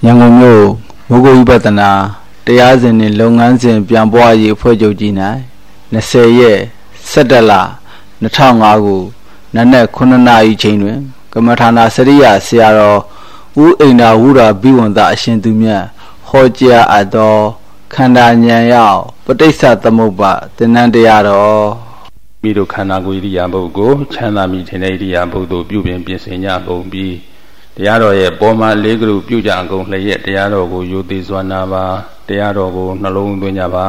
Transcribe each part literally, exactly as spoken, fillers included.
ရန်ကုန်မြို့မိုးကုတ်ဝိပဿနာတရားစဉ်နှင့်လုပ်ငန်းစဉ်ပြန်ပွားရေးအဖွဲ့ချုပ်ကြီး၌20ရက်17လ2005ခုနနက်9နာရီချိန်တွင်ကမ္မထာနာစရိယဆရာတော်ဦးအိန္ဒာဝုရာဘိဝန္တအရှင်သူမြတ်ဟောကြားအပ်သောခန္ဓာဉာဏ်ရောက်ပဋိစ္စသမုပ္ပါသင်္นานတရားတော်မိတို့ခန္ဓာကိုယ်ဣရိယာပုကိုချမ်းသာမိထင်တဲ့ဣရိယာပုတို့ပြုပြင်ပြင်ဆင်ကြကုန်ပြီးတရားတော်ရဲ့ပေါ်မှာလေးကလူပြုကြအကုန်လျက်တရားတော်ကိုယုသိစွာနာပါတရားတော်ကိုနှလုံးသွင်းကြပါ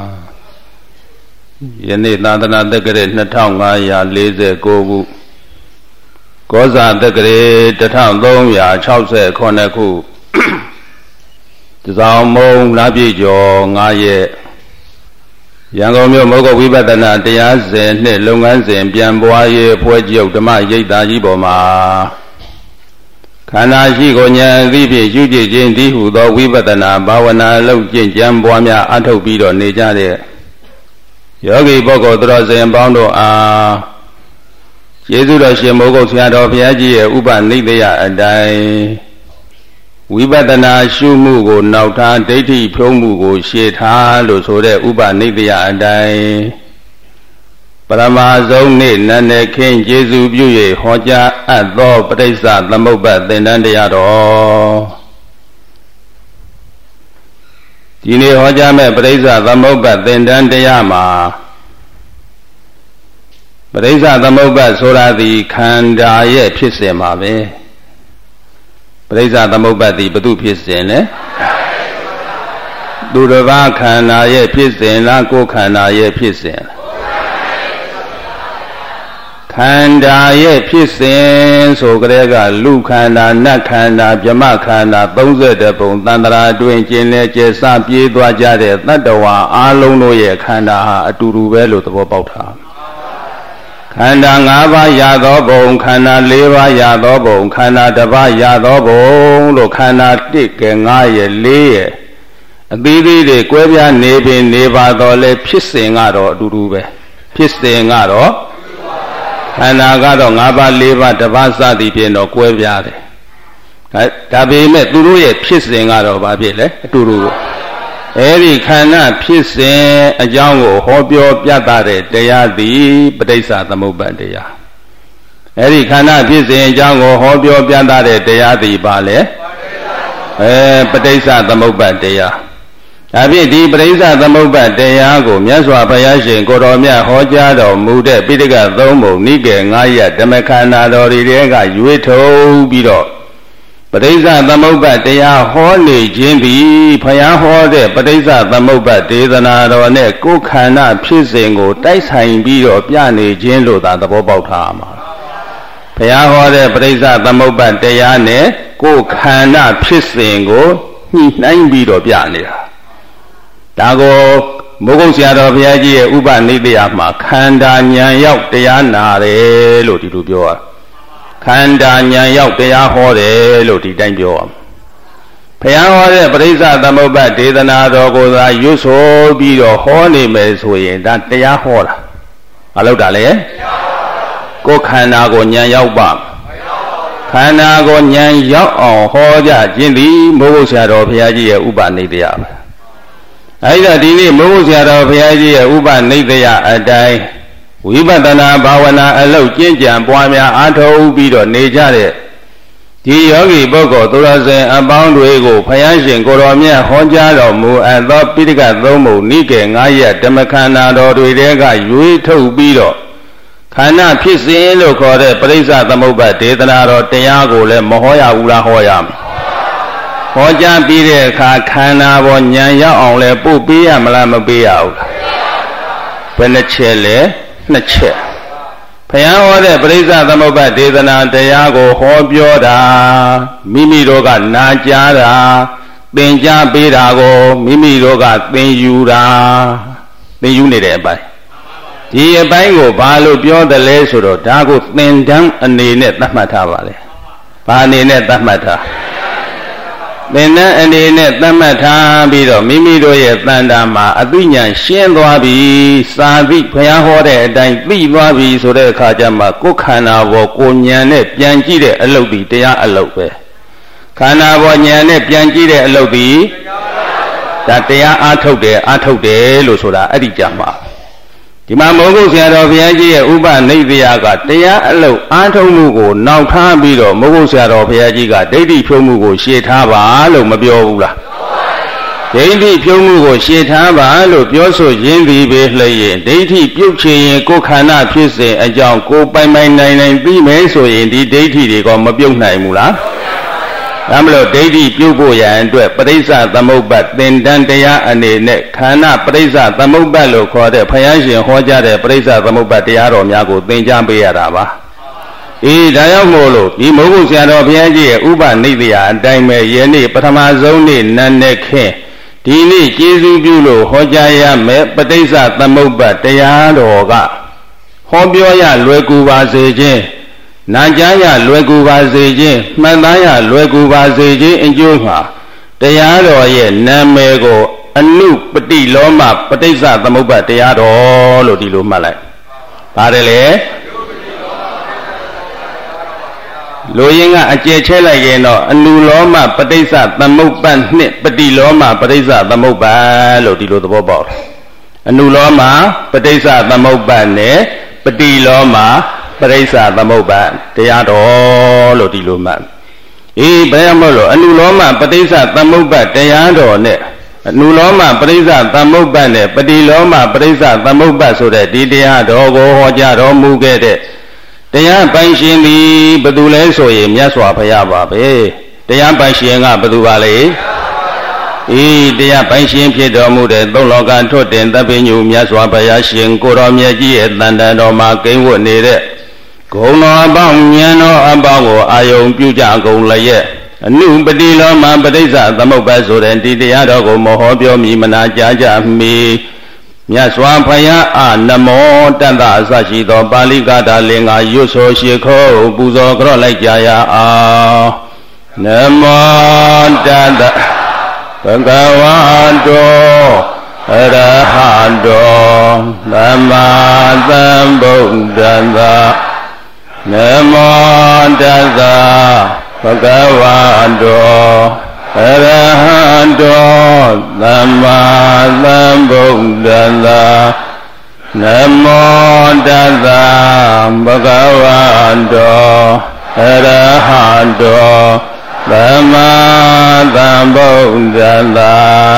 ယနေ့သာသနာတက္ကရာနှစ်ထောင်ငါးရာလေးဆယ်ကိုခုကောဇာတက္ကရာတစ်ထောင်သုံးရာခြောက်ဆယ်ခုနှစ်ခုတစောင်းမုံလပြည့်ကျော်ငါးရက်ရန်ကုန်မြို့မိုးကုတ်ဝိပဿနာတရားစဉ်နှင့်လုပ်ငန်းစဉ်ပြန်ပွားရေးအဖွဲ့ချုပ်ဓမ္မရိပ်သာကြီးပေါ်မှာခန္ဓာရှိကိုဉာဏ်အသိဖြင့်ရှုကြည့်ခြင်းတည်းဟုသောဝိပဿနာဘာဝနာလုပ်ကျင့်ကြံပွားများအထောက်ပြီးတော့နေကြတဲ့ယောဂီပုဂ္ဂိုလ်တော်စင်ပေါင်းတို့အားကျေးဇူးတော်ရှင်မိုးကုတ်ဆရာတော်ဘုရားကြီးရဲ့ဥပနိဒေယအတိုင်းဝိပဿနာရှုမှုကိုနောက်ထားဒိဋ္ဌိဖြုံးမှုကိုရှေ့ထားလို့ဆိုတဲ့ဥပနိဒေယအတိုင်းပရမဆုံးနေ့နတ်နယ်ခင်းကျေးဇူးပြု၍ဟောကြားအပ်သောပဋိစ္စသမုပ္ပါသင်္นานတရားတော်ဒီနေ့ဟောကြားမဲ့ပဋိစ္စသမုပ္ပါသင်္นานတရားမှာပဋိစ္စသမုပ္ပါဆိုတာဒီခန္ဓာရဲ့ဖြစ်စဉ်ပါပဲပဋိစ္စသမုပ္ပါဒီဘု து ဖြစ်စဉ်လဲသူတစ်ပါးခန္ဓာရဲ့ဖြစ်စဉ်လားကိုယ်ခန္ဓာရဲ့ဖြစ်စဉ်ခန္ဓာရဲ့ဖြစ်စဉ်ဆိုကြတဲ့ကလူခန္ဓာနတ်ခန္ဓာဗြဟ္မခန္ဓာသုံးဆယ်တပုံတန်တရာအတွင်းကျင်လဲကျစပြေးသွားကြတဲ့တတ္တဝါအားလုံးတို့ရဲ့ခန္ဓာဟာအတူတူပဲလို့သဘောပေါက်တာခန္ဓာ၅ပါးရသောဘုံခန္ဓာ၄ပါးရသောဘုံခန္ဓာတစ်ပါးရသောဘုံလို့ခန္ဓာတစ်က၅ရဲ့၄ရဲ့အသီးသီးတွေကွဲပြားနေပင်နေပါတော့လဲဖြစ်စဉ်ကတော့အတူတူပဲဖြစ်စဉ်ကတော့ခန္ဓာကတော့၅ပါး၄ပါးတစ်ပါးစသည်ဖြင့်တော့ကွဲပြားတယ်ဒါပေမဲ့သူတို့ရဲ့ဖြစ်စဉ်ကတော့ဘာဖြစ်လဲအတူတူပဲအဲဒီခန္ဓာဖြစ်စဉ်အကြောင်းကိုဟောပြောပြသတဲ့တရားသည်ပဋိစ္စသမုပ္ပါတရားအဲဒီခန္ဓာဖြစ်စဉ်အကြောင်းကိုဟောပြောပြသတဲ့တရားသည်ပါလေအဲပဋိစ္စသမုပ္ပါတရားဒါဖြင့်ဒီပဋိစ္စသမုပ္ပါတရားကိုမြတ်စွာဘုရားရှင်ကိုတော်မြတ်ဟောကြားတော်မူတဲ့ပိဋကသုံးပုံနိကေငါးရပ်ဓမ္မခန္ဓာတော်တွေကရွေးထုတ်ပြီးတော့ပဋိစ္စသမုပ္ပါတရားဟောနေခြင်းသည်ဘုရားဟောတဲ့ပဋိစ္စသမုပ္ပါဒေသနာတော်နဲ့ကိုယ်ခန္ဓာဖြစ်စဉ်ကိုတိုက်ဆိုင်ပြီးတော့ပြနေခြင်းလို့သာသဘောပေါက်ထားမှာဘုရားဟောတဲ့ပဋိစ္စသမုပ္ပါတရားနဲ့ကိုယ်ခန္ဓာဖြစ်စဉ်ကိုညှိနှိုင်းပြီးတော့ပြနေတာဒါကိုမိုးကုတ်ဆရာတော်ဘုရားကြီးရဲ့ဥပနိဒေယမှာခန္ဓာဉာဏ်ရောက်တရားနာတယ်လို့ဒီလိုပြောတာခန္ဓာဉာဏ်ရောက်တရားဟောတယ်လို့ဒီတိုင်းပြောအောင်ဘုရားဟောတဲ့ပဋိစ္စသမုပ္ပါဒေသနာတော်ကိုသာရွတ်ဆိုပြီးတော့ဟောနေမယ်ဆိုရင်ဒါတရားဟောတာမလုပ်တာလေကိုယ်ခန္ဓာကိုဉာဏ်ရောက်ပါခန္ဓာကိုဉာဏ်ရောက်အောင်ဟောကြခြင်းသည်မိုးကုတ်ဆရာတော်ဘုရားကြီးရဲ့ဥပနိဒေယပဲအဲဒီတော့ဒီနေ့မိုးကုတ်ဆရာတော်ဘုရားကြီးရဲ့ဥပနိဒေယအတိုင်းဝိပဿနာဘာဝနာအလုပ်ကျင့်ကြံပွားများအားထုတ်ပြီးတော့နေကြတဲ့ဒီယောဂီပုဂ္ဂိုလ်သူတော်စင်အပေါင်းတွေကိုဘုရားရှင်ကိုတော်မြတ်ဟောကြားတော်မူအပ်သောပိဋကသုံးပုံနိကေငါးရပ်ဓမ္မခန္ဓာတော်တွေတဲကရွေးထုတ်ပြီးတော့ခန္ဓာဖြစ်စဉ်လို့ခေါ်တဲ့ပဋိစ္စသမုပ္ပါဒေသနာတော်တရားကိုလည်းမဟောရဘူးလားဟောရမယ်ဟောကြားပြီးတဲ့အခါခန္ဓာပေါ်ဉာဏ်ရောက်အောင်လဲပို့ပေးရမလားမပေးရဘူးလားဘယ်နှချက်လဲနှစ်ချက်ဘုရားဟောတဲ့ပဋိစ္စသမုပ္ပါဒေသနာတရားကိုဟောပြောတာမိမိတို့ကနာကြားတာသင်ကြားပေးတာကိုမိမိတို့ကသင်ယူတာသင်ယူနေတဲ့အပိုင်းဒီအပိုင်းကိုဘာလို့ပြောတယ်လဲဆိုတော့ဒါကိုသင်တန်းအနေနဲ့သတ်မှတ်ထားပါလေဘာအနေနဲ့သတ်မှတ်ထားသင်္นานအနေနဲ့သတ်မှတ်ထားပြီးတော့မိမိတို့ရဲ့တန်တာမှာအသိဉာဏ်ရှင်းသွားပြီစာသိဘုရားဟောတဲ့အတိုင်းသိသွားပြီဆိုတဲ့အခါကျမှကိုယ်ခန္ဓာပေါ်ကိုဉာဏ်နဲ့ပြန်ကြည့်တဲ့အလုပ်ဒီတရားအလုပ်ပဲခခန္ဓာပေါ်ဉာဏ်နဲ့ပြန်ကြည့်တဲ့အလုပ်ဒီဒါတရားအားထုတ်တယ်အားထုတ်တယ်လို့ဆိုတာအဲ့ဒီကြမှာဒီမှာမိုးကုတ်ဆရာတော်ဘုရားကြီးရဲ့ဥပနိဒေယကတရားအလုပ်အားထုတ်မှုကိုနောက်ထားပြီးတော့မိုးကုတ်ဆရာတော်ဘုရားကြီးကဒိဋ္ဌိဖြုံးမှုကိုရှေ့ထားပါလို့မပြောဘူးလားဒိဋ္ဌိဖြုံးမှုကိုရှေ့ထားပါလို့ပြောဆိုရင်းဒီပဲလျင်ဒိဋ္ဌိပြုတ်ချင်ရင်ကိုယ်ခန္ဓာဖြစ်စဉ်အကြောင်းကိုယ်ပိုင်ပိုင်နိုင်နိုင်ပြီးမယ်ဆိုရင်ဒီဒိဋ္ဌိတွေကမပြုတ်နိုင်ဘူးလားဒါမလို့ဒိဋ္ဌိပြုတ်ဖို့ရန်အတွက်ပရိစ္ဆသမုပ္ပါသင်္တန်တရားအနေနဲ့ခန္ဓာပရိစ္ဆသမုပ္ပါလို့ခေါ်တဲ့ဘုရားရှင်ဟောကြားတဲ့ပရိစ္ဆသမုပ္ပါတရားတော်များကိုသင်ကြားပေးရတာပါအေးဒါရောက်မို့လို့ဒီမိုးကုတ်ဆရာတော်ဘုရားကြီးရဲ့ဥပနိဒေယအတိုင်းပဲယနေ့ပထမဆုံးနေ့နတ်နဲ့ခင်ဒီနေ့ကျေးဇူးပြုလို့ဟောကြားရမယ်ပဋိစ္စသမုပ္ပါတရားတော်ကဟောပြောရလွယ်ကူပါစေခြင်းနာကြားရလွယ်ကူပါစေခြင်းမှတ်သားရလွယ်ကူပါစေခြင်းအကျိုးမှာတရားတော်ရဲ့နာမည်ကိုအနုပတိလောမပဋိစ္စသမုပ္ပါတရားတော်လို့ဒီလိုမှတ်လိုက်ပါတယ်လေလူရင်းကအကျယ်ချဲလိုက်ရင်တော့အနုလောမပဋိစ္စသမုပ္ပါနှစ်ပတိလောမပဋိစ္စသမုပ္ပါလို့ဒီလိုသဘောပေါက်တယ်အနုလောမပဋိစ္စသမုပ္ပါနဲ့ပတိလောမပရိစ္ဆသမုပ္ပါတရားတော်လို့ဒီလိုမှတ်အေးဘယ်မှမလို့အနုလောမပရိစ္ဆသမုပ္ပါတရားတော်နဲ့အနုလောမပရိစ္ဆသမုပ္ပါနဲ့ပတိလောမပရိစ္ဆသမုပ္ပါဆိုတဲ့ဒီတရားတော်ကိုဟောကြားတော်မူခဲ့တဲ့တရားပိုင်ရှင်သည်ဘယ်သူလဲဆိုရင်မြတ်စွာဘုရားပါပဲတရားပိုင်ရှင်ကဘယ်သူပါလဲအေးတရားပိုင်ရှင်ဖြစ်တော်မူတဲ့သုံးလောကထွတ်တင်သဗ္ဗညုမြတ်စွာဘုရားရှင်ကိုတော်မြတ်ကြီးရဲ့တန်တန်တော်မှာကိန်းဝတ်နေတဲ့ဂုဏ်တော်အပေါင်းဉာဏ်တော်အပေါင်းကိုအာယုံပြုကြကုန်လျက်အနုပတိလောမပဋိစ္စသမုပ္ပါဆိုတဲ့ဒီတရားတော်ကိုမဟောပြောမိမနာကြားကြမီမြတ်စွာဘုရားအာနမောတတ္တအစရှိသောပါဠိကတာလင်္ကာရွတ်ဆိုရှိခိုးပူဇော်ကြော့လိုက်ကြရအောင်နမောတတ္တဘဂဝတောအရဟတောသမ္မာသမ္ဗုဒ္ဓံသာနမောတတ္တဘဂဝတောအရဟတောသမ္မာသမ္ဗုဒ္ဓံသာနမောတတ္တဘဂဝတောအရဟတောသမ္မာသမ္ဗုဒ္ဓံသာ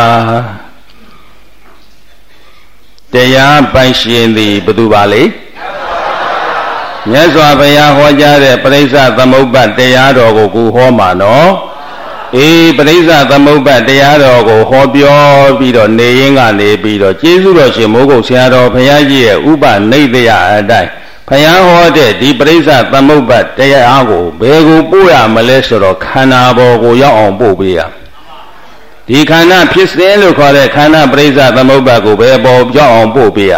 တရားပိုင်ရှင်သည်ဘယ်သူပါလဲမြတ်စွာဘုရားဟောကြားတဲ့ပရိစ္ဆသမုပ္ပါတရားတော်ကိုကိုဟောမှာနော်အေးပရိစ္ဆသမုပ္ပါတရားတော်ကိုဟောပြောပြီးတော့နေရင်းကနေပြီးတော့ကျေးဇူးတော်ရှင်မိုးကုတ်ဆရာတော်ဘုရားကြီးရဲ့ဥပနိဒေယအတိုင်းဘုရားဟောတဲ့ဒီပရိစ္ဆသမုပ္ပါတရားကိုဘယ်ကိုပို့ရမလဲဆိုတော့ခန္ဓာပေါ်ကိုရောက်အောင်ပို့ပေးရဒီခန္ဓာဖြစ်စဉ်လို့ခေါ်တဲ့ခန္ဓာပရိစ္ဆသမုပ္ပါကိုဘယ်ပေါ်ရောက်အောင်ပို့ပေးရ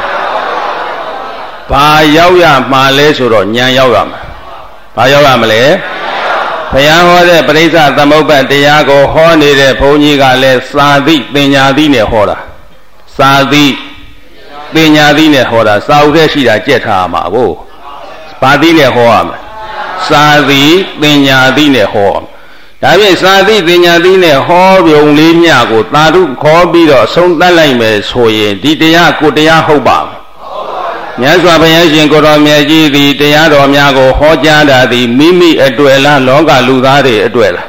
ဘာရောက်ရမှာလဲဆိုတော့ဉာဏ်ရောက်ရမှာဘာရောက်ရမလဲဘုရားဟောတဲ့ပရိစ္ဆသမုပ္ပါတရားကိုဟောနေတဲ့ဘုန်းကြီးကလည်းစာသိပညာသိနဲ့ဟောတာစာသိပညာသိနဲ့ဟောတာစာအုပ်ထဲရှိတာကြက်ထားမှာကိုဘာသိနဲ့ဟောရမလဲစာသိပညာသိနဲ့ဟောဒါဖြင့်စာသိပညာသိနဲ့ဟောပြုံလေးမြကိုသာဓုခေါ်ပြီးတော့အဆုံးသတ်လိုက်မယ်ဆိုရင်ဒီတရားကိုတရားဟုတ်ပါမြတ်စွာဘုရားရှင်ကိုတော်မြတ်ကြီးသည်တရားတော်များကိုဟောကြားတာသည်မိမိအတွေ့လားလောကလူသားတွေအတွေ့လား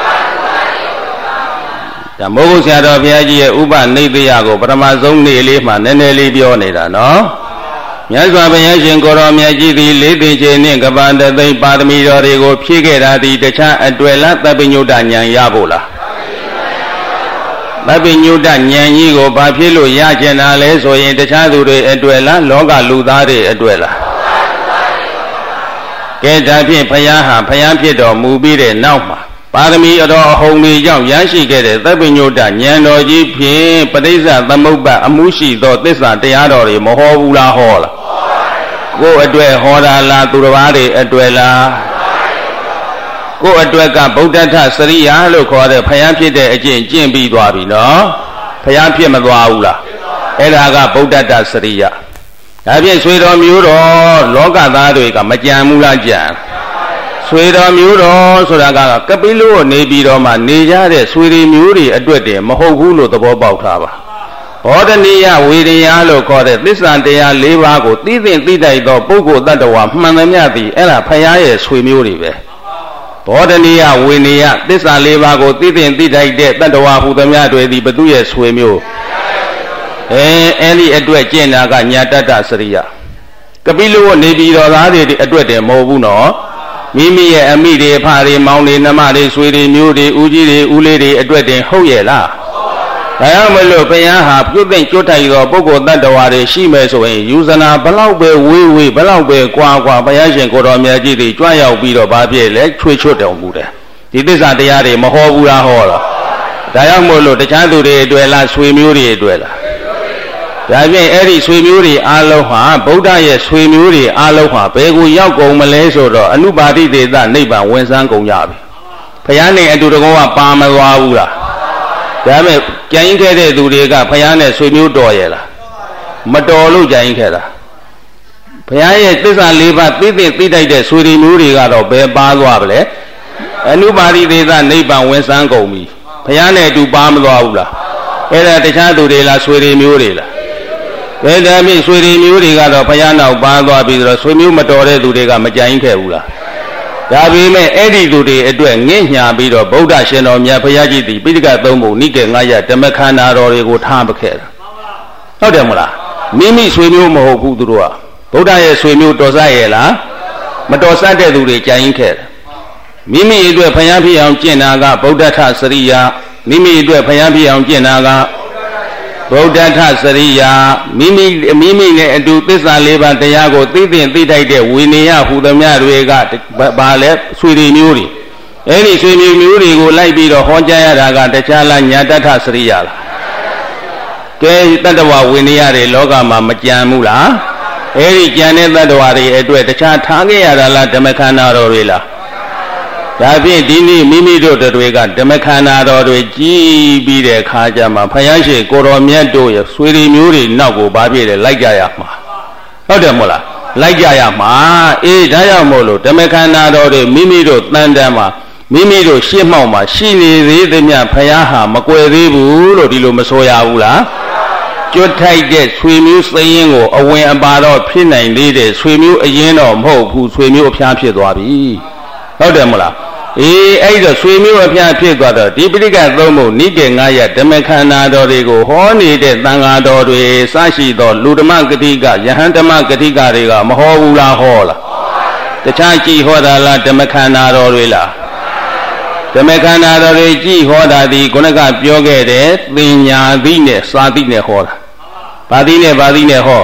ဒါမိုးကုတ်ဆရာတော်ဘုရားကြီးရဲ့ဥပနိဒေယကိုပထမဆုံးနေ့လေးမှနည်းနည်းလေးပြောနေတာနော်မြတ်စွာဘုရားရှင်ကိုတော်မြတ်ကြီးသည်လေးသိခြင်းနှင့်ကပ္ပတသိပါရမီတော်တွေကိုဖြည့်ခဲ့တာသည်တခြားအတွေ့လားသဗ္ဗညုတဉာဏ်ရဖို့လားသဗ္ဗညုတဉာဏ်ကြီးကိုဘာဖြစ်လို့ရကျင်တာလဲဆိုရင်တခြားသူတွေအတွေ့လားလောကလူသားတွေအတွေ့လားကဲဒါဖြင့်ဘုရားဟာဘုရားဖြစ်တော်မူပြီးတဲ့နောက်မှာပါရမီအတော်အဟုန်တွေကြောင့်ရရှိခဲ့တဲ့သဗ္ဗညုတဉာဏ်တော်ကြီးဖြင့်ပဋိစ္စသမုပ္ပါအမှုရှိသောသစ္စာတရားတော်တွေမဟောဘူးလားဟောလားကိုယ်အတွေ့ဟောတာလားသူတစ်ပါးတွေအတွေ့လားကိုယ်အတွက်ကဗုဒ္ဓထစရိယာလို့ခေါ်တဲ့ဘုရားဖြစ်တဲ့အကျင့်ကျင့်ပြီးသွားပြီနော်ဘုရားဖြစ်မသွားဘူးလားအဲ့ဒါကဗုဒ္ဓတစရိယာဒါဖြင့်ဆွေတော်မျိုးတော်လောကသားတွေကမကြံဘူးလားကြံဆွေတော်မျိုးတော်ဆိုတာကကပိလုကိုနေပြီးတော့မှနေကြတဲ့ဆွေတွေမျိုးတွေအတွက်တည်းမဟုတ်ဘူးလို့သဘောပေါက်ထားပါဘောဓနိယဝေဒယလို့ခေါ်တဲ့သစ္စာတရား၄ပါးကိုသိသိသိတိုက်သောပုဂ္ဂိုလ်တ attva မှန်သမျှသည်အဲ့ဒါဖရာရဲ့ဆွေမျိုးတွေပဲဘောဓနိယဝေနယသစ္စာ၄ပါးကိုသိသိသိတိုက်တဲ့တ attva ဟူသမျှတွေသည်ဘသူရဲ့ဆွေမျိုးအဲအဲ့ဒီအတွက်ကျင့်တာကညာတတ္တစရိယကပိလုကိုနေပြီးတော်သားတွေအတွက်တည်းမဟုတ်ဘူးနော်မိမိရဲ့အမိတွေဖတွေမောင်တွေနှမတွေဆွေတွေမျိုးတွေဦးကြီးတွေဦးလေးတွေအတွက်တည်းဟုတ်ရဲ့လားဒါကြောင့်မလို့ဘုရားဟာပြုတ်သိမ့်ကြွထိုက်သောပုဂ္ဂိုလ်တ attva တွေရှိမယ်ဆိုရင်ယူဇနာဘလောက်ပဲဝေးဝေးဘလောက်ပဲကွာကွာဘုရားရှင်ကိုတော်မြတ်ကြီးတွေကြွရောက်ပြီးတော့ဗာပြည့်လဲချွေချွတ်တော်မူတယ်ဒီသစ္စာတရားတွေမဟောဘူးလားဟောလားဒါကြောင့်မို့လို့တခြားသူတွေအတွက်လားဆွေမျိုးတွေအတွက်လားဒါဖြင့်အဲ့ဒီဆွေမျိုးတွေအားလုံးဟာဗုဒ္ဓရဲ့ဆွေမျိုးတွေအားလုံးဟာဘယ်ကိုရောက်ကုန်မလဲဆိုတော့အနုပါတိတေသနိဗ္ဗာန်ဝင်ဆန်းကုန်ကြပြီဘုရားနဲ့အတူတကောကပါမသွားဘူးလားဒါမဲ့ကြင်ခဲ့တဲ့သူတွေကဘုရားနဲ့ဆွေမျိုးတော်ရဲ့လားမတော်လို့ကြင်ခဲ့တာဘုရားရဲ့သစ္စာ၄ပါးသိသိသိတိုက်တဲ့ဆွေမျိုးတွေကတော့ဘယ်ပါသွားပါလဲအနုပါတိတေသနိဗ္ဗာန်ဝင်ဆန်းကုန်ပြီဘုရားနဲ့အတူပါမသွားဘူးလားအဲ့ဒါတခြားသူတွေလားဆွေမျိုးတွေလားဘယ်တည်းမိဆွေမျိုးတွေကတော့ဘုရားနောက်ပါသွားပြီးတော့ဆွေမျိုးမတော်တဲ့သူတွေကမကြိုင်ခဲ့ဘူးလားဒါပေမဲ့အဲ့ဒီသူတွေအတွက်ငင့်ညာပြီးတော့ဗုဒ္ဓရှင်တော်မြတ်ဘုရားကြီးသည်ပိဋကသုံးပုံနိကေငါးရဓမ္မခန္ဓာတော်တွေကိုထားပခဲ့တာဟုတ်တယ်မလားမိမိဆွေမျိုးမဟုတ်ဘူးသူတို့ကဗုဒ္ဓရဲ့ဆွေမျိုးတော်ဆရဲ့လားမတော်ဆတဲ့သူတွေကြိုင်ခဲ့တယ်မိမိအတွက်ဘုရားဖြစ်အောင်ကျင့်တာကဗုဒ္ဓထစရိယာမိမိအတွက်ဘုရားဖြစ်အောင်ကျင့်တာကဗုဒ္ဓထစရိယာမိမိမိမိနဲ့အတူသစ္စာလေးပါးတရားကိုသိသိသိတိုက်တဲ့ဝိနည်းဟူသမျှတွေကဘာလဲဆွေတွေမျိုးတွေအဲ့ဒီဆွေမျိုးမျိုးတွေကိုလိုက်ပြီးတော့ဟောကြားရတာကတခြားလားညာတထစရိယာလားကဲတတ္တဝဝိနည်းတွေလောကမှာမကြံဘူးလားအဲ့ဒီကြံတဲ့တတ္တဝတွေအတွက်တခြားထားခဲ့ရတာလားဓမ္မခန္ဓာတော်တွေလားဒါဖြင့်ဒီနေ့မိမိတို့တွေကဓမ္မခန္ဓာတော်တွေကြီးပြီးတဲ့အခါကျမှဘုရားရှိခိုးတော်မြတ်တို့ရဲ့ဆွေတွေမျိုးတွေနောက်ကိုဗာပြည့်တယ်လိုက်ကြရမှာဟုတ်တယ်မို့လားလိုက်ကြရမှာအေးဒါကြောင့်မို့လို့ဓမ္မခန္ဓာတော်တွေမိမိတို့တန်တမ်းမှာမိမိတို့ရှေ့မှောက်မှာရှိနေသေးသမျှဘုရားဟာမကွယ်သေးဘူးလို့ဒီလိုမဆိုရဘူးလားကျွတ်ထိုက်တဲ့ဆွေမျိုးစရင်ကိုအဝင်အပါတော့ဖြစ်နိုင်သေးတယ်ဆွေမျိုးအရင်တော့မဟုတ်ဘူးဆွေမျိုးအဖျားဖြစ်သွားပြီဟုတ်တယ်မလားအေးအဲ့တော့ဆွေမျိုးအဖျားဖြစ်သွားတော့ဒီပိဋကသုံးပုံနိကေငါးရဓမ္မခန္ဓာတော်တွေကိုဟောနေတဲ့သံဃာတော်တွေစရှိသောလူဓမ္မဂတိကယဟန်ဓမ္မဂတိကတွေကမဟောဘူးလားဟောလားတခြားကြည်ဟောတာလားဓမ္မခန္ဓာတော်တွေလားဓမ္မခန္ဓာတော်တွေကြည်ဟောတာဒီခုနကပြောခဲ့တဲ့သင်ညာသိနဲ့စာသိနဲ့ဟောတာဘာသိနဲ့ဘာသိနဲ့ဟော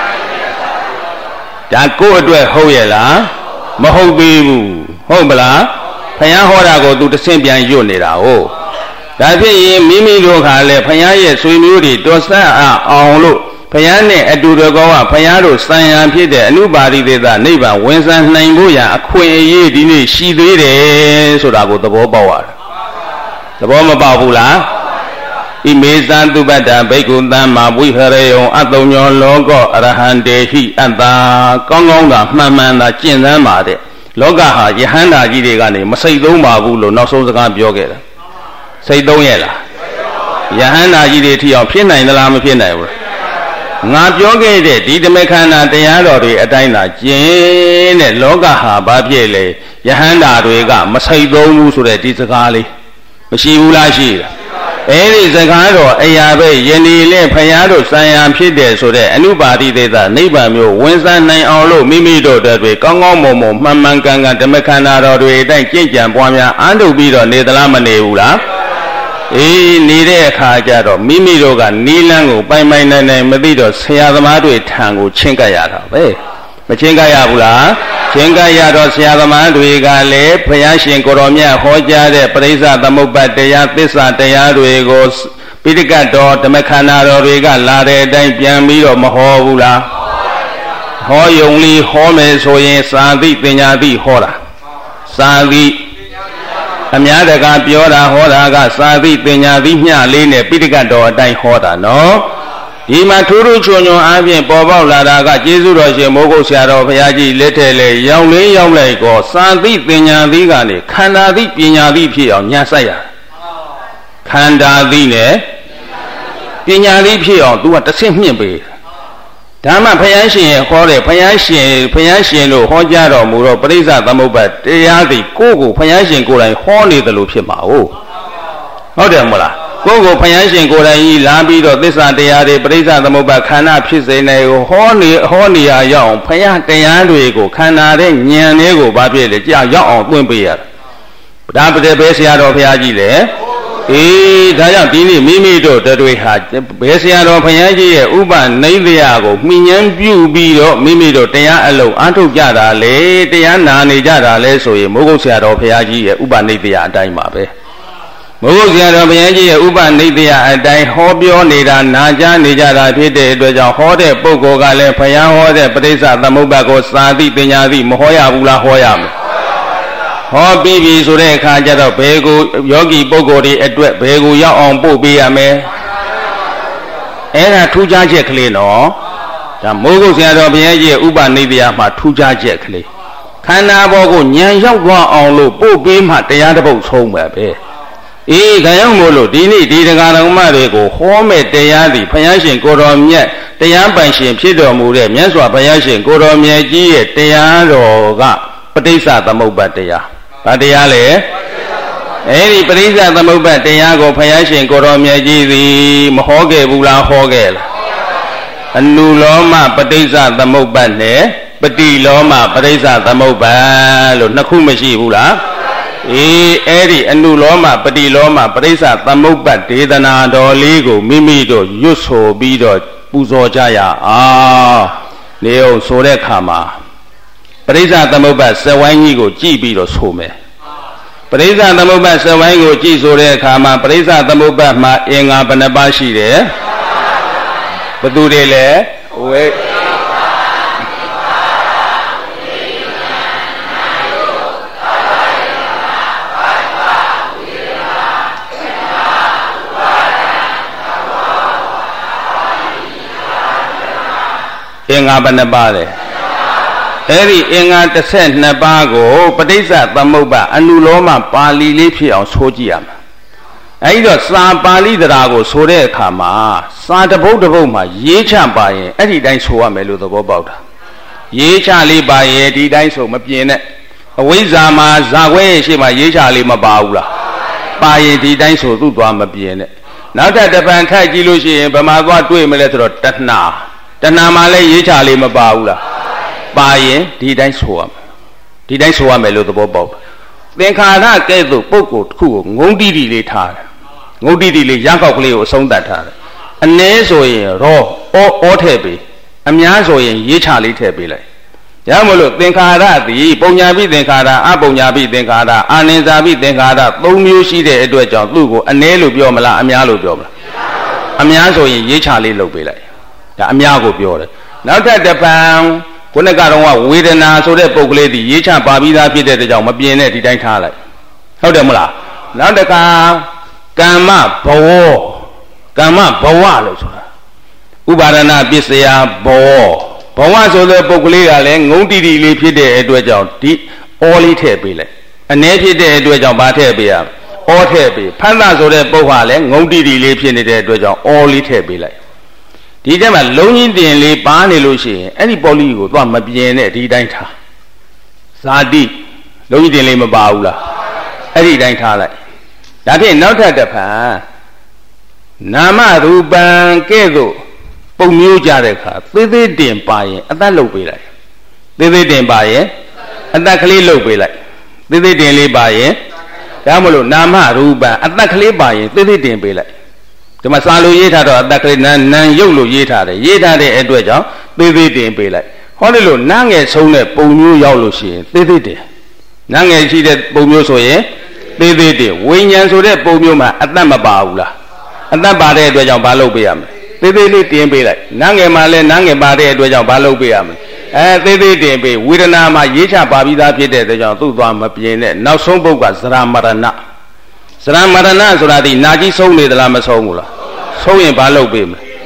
ဒါကိုယ့်အတွက်ဟုတ်ရဲ့လားမဟုတ်သေးဘူးဟုတ်မလားဘုရားဟောတာကိုသူတဆင့်ပြန်ရွတ်နေတာဟုတ်ဒါဖြစ်ရင်မိမိတို့ခါလဲဘုရားရဲ့ဆွေမျိုးတွေတော်ဆန်းအောင်လို့ဘုရားနဲ့အတူတကောကဘုရားတို့စံရန်ဖြစ်တဲ့အနုပါတိသေသနိဗ္ဗာန်ဝင်ဆန်းနိုင်ဖို့ရအခွင့်အရေးဒီနေ့ရှိသေးတယ်ဆိုတာကိုသဘောပေါက်ရတယ်သဘောမပေါက်ဘူးလားဣမေသံတုပတ္တဘိက္ခုသမ္မာဝိဟရယံအတုံညောလောကောအရဟံတေဟိအတ္တာကောင်းကောင်းသာမှန်မှန်သာကျင့်သမ်းပါတဲ့လောကဟာယဟန္တာကြီးတွေကနေမစိတ်သုံးပါဘူးလို့နောက်ဆုံးစကားပြောခဲ့တယ်စိတ်သုံးရဲ့လားယဟန္တာကြီးတွေထီအောင်ဖြစ်နိုင်သလားမဖြစ်နိုင်ဘူးငါပြောခဲ့တဲ့ဒီဓမ္မခန္ဓာတရားတော်တွေအတိုင်းသာကျင့်တဲ့လောကဟာဘာဖြစ်လဲယဟန္တာတွေကမစိတ်သုံးဘူးဆိုတဲ့ဒီစကားလေးမရှိဘူးလားရှိလားအဲ့ဒီစကားတော်အရာပဲယနေ့လဲဖရာတို့စံရန်ဖြစ်တယ်ဆိုတဲ့အနုပါတိသေသနိဗ္ဗာန်မျိုးဝင်စားနိုင်အောင်လို့မိမိတို့တွေကောင်းကောင်းမွန်မွန်မှန်မှန်ကန်ကန်ဓမ္မခန္ဓာတော်တွေအတိုင်းကြင်ကြံပွားများအားထုတ်ပြီးတော့နေသလားမနေဘူးလားအေးနေတဲ့အခါကျတော့မိမိတို့ကနီးလန်းကိုပိုင်ပိုင်နိုင်နိုင်မသိတော့ဆရာသမားတွေထံကိုချင်းကပ်ရတာပဲမချင်းကပ်ရဘူးလားချင်းကပ်ရတော့ဆရာသမားတွေကလည်းဘုရားရှင်ကိုတော်မြတ်ဟောကြားတဲ့ပရိစ္ဆသမုပ္ပါတရားသစ္စာတရားတွေကိုပိဋကတော်ဓမ္မခန္ဓာတော်တွေကလာတဲ့အတိုင်းပြန်ပြီးတော့မဟောဘူးလားဟောယုံလေးဟောမယ်ဆိုရင်စာသိပညာသိဟောတာစာသိအများတကာပြောတာဟောတာကစာသိပညာသိမျှလေးနဲ့ပိဋကတော်အတိုင်းဟောတာနော်ဒီမှာထူးထူးချွန်ချွန်အားဖြင့်ပေါ်ပေါက်လာတာကကျေးဇူးတော်ရှင်မိုးကုတ်ဆရာတော်ဘုရားကြီးလက်ထက်လေရောင်လေးရောက်လိုက်ကောစာသိပညာသိကနေခန္ဓာသိပညာသိဖြစ်အောင်ညာဆိုင်ရခန္ဓာသိနဲ့ပညာသိဖြစ်အောင် तू ကတစ်ဆင့်မြင့်ပေးဓမ္မဘုရားရှင်ရဲ့ဟောတဲ့ဘုရားရှင်ဘုရားရှင်လို့ဟောကြားတော်မူတော့ပရိစ္ဆသမုပ္ပါတရားသည်ကိုယ့်ကိုဘုရားရှင်ကိုယ်တိုင်ဟောနေတယ်လို့ဖြစ်မှာဟုတ်ဟုတ်တယ်မလားကိုယ့်ကိုဘုရားရှင်ကိုယ်တိုင်ကြီးလာပြီးတော့သစ္စာတရားတွေပရိစ္ဆသမုပ္ပါခန္ဓာဖြစ်စေနေကိုဟောနေဟောနေရရောက်ဘုရားတရားတွေကိုခန္ဓာတဲ့ဉာဏ်လေးကိုဘာဖြစ်လဲကြာရောက်အောင်သွင်းပေးရတယ်ဒါပတဲ့ဘယ်ဆရာတော်ဘုရားကြီးလဲအေးဒါကြောင့်ဒီနေ့မိမိတို့တွေဟာဘယ်ဆရာတော်ဘုရားကြီးရဲ့ဥပနိဒေယကိုမှီဉဏ်ပြုပြီးတော့မိမိတို့တရားအလုံးအားထုတ်ကြတာလေတရားနာနေကြတာလေဆိုရင်မိုးကုတ်ဆရာတော်ဘုရားကြီးရဲ့ဥပနိဒေယအတိုင်းပါပဲမိုးကုတ်ဆရာတော်ဘုရားကြီးရဲ့ဥပနိဒေယအတိုင်းဟောပြောနေတာနာကြားနေကြတာဖြစ်တဲ့အတွက်ကြောင့်ဟောတဲ့ပုဂ္ဂိုလ်ကလည်းဘုရားဟောတဲ့ပရိစ္ဆသမုပ္ပါကိုစာသိပညာသိမဟောရဘူးလားဟောရမယ်ဟောပြီးပြီဆိုတဲ့အခါကျတော့ဘယ်ကိုယောဂီပုဂ္ဂိုလ်တွေအတွက်ဘယ်ကိုရောက်အောင်ပို့ပေးရမလဲအဲ့ဒါထူးခြားချက်ကလေးနော်ဒါမိုးကုတ်ဆရာတော်ဘုရားကြီးရဲ့ဥပနိဒေယမှာထူးခြားချက်ကလေးခန္ဓာဘောကိုဉာဏ်ရောက်သွားအောင်လို့ပို့ပေးမှတရားတစ်ပုဒ်ဆုံးပဲပဲအေးဒါကြောင့်မို့လို့ဒီနေ့ဒီတရားတော်မတွေကိုဟောမဲ့တရားသည်ဘုရားရှင်ကိုယ်တော်မြတ်တရားပိုင်ရှင်ဖြစ်တော်မူတဲ့မြတ်စွာဘုရားရှင်ကိုယ်တော်မြတ်ကြီးရဲ့တရားတော်ကပဋိစ္စသမုပ္ပါတရားဘာတရားလဲအဲ့ဒီပရိစ္ဆသမုပ္ပါတရားကိုဘုရားရှင်ကိုယ်တော်မြတ်ကြီးသည်မဟောခဲ့ဘူးလားဟောခဲ့လားအနုလောမပဋိစ္ဆသမုပ္ပါနဲ့ပတိလောမပရိစ္ဆသမုပ္ပါလို့နှစ်ခုမရှိဘူးလားအေးအဲ့ဒီအနုလောမပတိလောမပရိစ္ဆသမုပ္ပါဒေသနာတော်လေးကိုမိမိတို့ရွတ်ဆိုပြီးတော့ပူဇော်ကြရအောင်နေအောင်ဆိုတဲ့ခါမှာပရိစ္ဆသမုပ္ပါစဝိုင်းကြီးကိုကြည့်ပြီးတော့ဆိုမယ်ပရိစ္ဆသမုပ္ပါစဝိုင်းကိုကြည့်ဆိုတဲ့အခါမှာပရိစ္ဆသမုပ္ပါမှာအင်္ဂါဘယ်နှပါးရှိတယ်ဘယ်သူတွေလဲဝေအင်္ဂါဘယ်နှပါးလဲအဲ့ဒီအင်္ဂါတစ်ဆက်နှစ်ပါးကိုပဋိစ္စသမုပ္ပါအနုလောမပါဠိလေးဖြစ်အောင်ဆိုကြည့်ရမှာအဲ့ဒီတော့စာပါဠိတရားကိုဆိုတဲ့အခါမှာစာတစ်ပုဒ်တစ်ပုဒ်မှာရေးချပါရင်အဲ့ဒီတိုင်းဆိုရမယ်လို့သဘောပေါက်တာရေးချလေးပါရင်ဒီတိုင်းဆိုမပြင်းနဲ့အဝိဇ္ဇာမှာဇာခွဲရဲ့ရှေ့မှာရေးချလေးမပါဘူးလားပါရင်ဒီတိုင်းဆိုသူ့သွားမပြင်းနဲ့နောက်ထပ်တစ်ပံထိုက်ကြည့်လို့ရှိရင်ဗမာသွားတွေ့မလဲဆိုတော့တဏှာတဏှာမှာလည်းရေးချလေးမပါဘူးလားပါရင်ဒီတိုင်းဆိုရမယ်ဒီတိုင်းဆိုရမယ်လို့သဘောပေါက်သင်္ခါရကဲ့သို့ပုဂ္ဂိုလ်တစ်ခုကိုငုံတိတိလေးထားတယ်ငုံတိတိလေးရက်ောက်ကလေးကိုအဆုံးသတ်ထားတယ်အနည်းဆိုရင်ရောအောအောထည့်ပေးအများဆိုရင်ရေးချလေးထည့်ပေးလိုက်ရမလို့သင်္ခါရသည်ပုံညာပိသင်္ခါရအပုံညာပိသင်္ခါရအာနိဇာပိသင်္ခါရသုံးမျိုးရှိတဲ့အတွက်ကြောင့်သူ့ကိုအနည်းလို့ပြောမလားအများလို့ပြောမလားအများဆိုရင်ရေးချလေးလုပ်ပေးလိုက်ဒါအများကိုပြောတယ်နောက်ထပ်တစ်ပံခုနကတော့ဝေဒနာဆိုတဲ့ပုဂ္ဂလေးဒီရေးချပါပြီးသားဖြစ်တဲ့ကြောင့်မပြင်းနဲ့ဒီတိုင်းထားလိုက်ဟုတ်တယ်မလားနောက်တစ်ခါကမ္မဘဝကမ္မဘဝလို့ဆိုတာဥပါဒနာပစ္စယဘဝဘဝဆိုတဲ့ပုဂ္ဂလေးကလည်းငုံတိတိလေးဖြစ်တဲ့အတွက်ကြောင့်ဒီအောလေးထည့်ပေးလိုက်အ ਨੇ ဖြစ်တဲ့အတွက်ကြောင့်ဘာထည့်ပေးရအောထည့်ပေးဖတ်တာဆိုတဲ့ပုဂ္ဂဟာလည်းငုံတိတိလေးဖြစ်နေတဲ့အတွက်ကြောင့်အောလေးထည့်ပေးလိုက်ဒီထဲမှာလုံးကြီးတင်လေးပါနေလို့ရှိရင်အဲ့ဒီပေါ်လီကိုသွားမပြင်းနဲ့ဒီတိုင်းထားဇာတိလုံးကြီးတင်လေးမပါဘူးလားအဲ့ဒီတိုင်းထားလိုက်ဒါဖြင့်နောက်ထပ်တစ်ဖန်နာမရူပံကဲ့သို့ပုံမျိုးကြတဲ့အခါသေးသေးတင်ပါရင်အသက်လုပ်ပေးလိုက်သေးသေးတင်ပါရင်အသက်ကလေးလုပ်ပေးလိုက်သေးသေးတင်လေးပါရင်ဒါမှမဟုတ်နာမရူပံအသက်ကလေးပါရင်သေးသေးတင်ပေးလိုက်ဒီမှာစာလို့ရေးထားတော့အသက်ကလေးနန်းနန်းရုပ်လို့ရေးထားတယ်ရေးထားတဲ့အတွက်ကြောင့်သေးသေးတင်ပေးလိုက်ဟောဒီလိုနန်းငယ်ဆုံးတဲ့ပုံမျိုးရောက်လို့ရှိရင်သေးသေးတင်နန်းငယ်ရှိတဲ့ပုံမျိုးဆိုရင်သေးသေးတင်ဝိညာဉ်ဆိုတဲ့ပုံမျိုးမှာအသက်မပါဘူးလားအသက်ပါတဲ့အတွက်ကြောင့်ဘာလုပ်ပေးရမလဲသေးသေးလေးတင်ပေးလိုက်နန်းငယ်မှာလည်းနန်းငယ်ပါတဲ့အတွက်ကြောင့်ဘာလုပ်ပေးရမလဲအဲသေးသေးတင်ပေးဝေဒနာမှာရေးချပါပြီးသားဖြစ်တဲ့အတွက်ကြောင့်သူ့သွားမပြင်းနဲ့နောက်ဆုံးပုဂ္ဂကဇရာမရဏဇရာမရဏဆိုတာဒီနာကြီးဆုံးနေသလားမဆုံးဘူးလားဆုံးရင်ဘာလုပ်ပေးမလဲ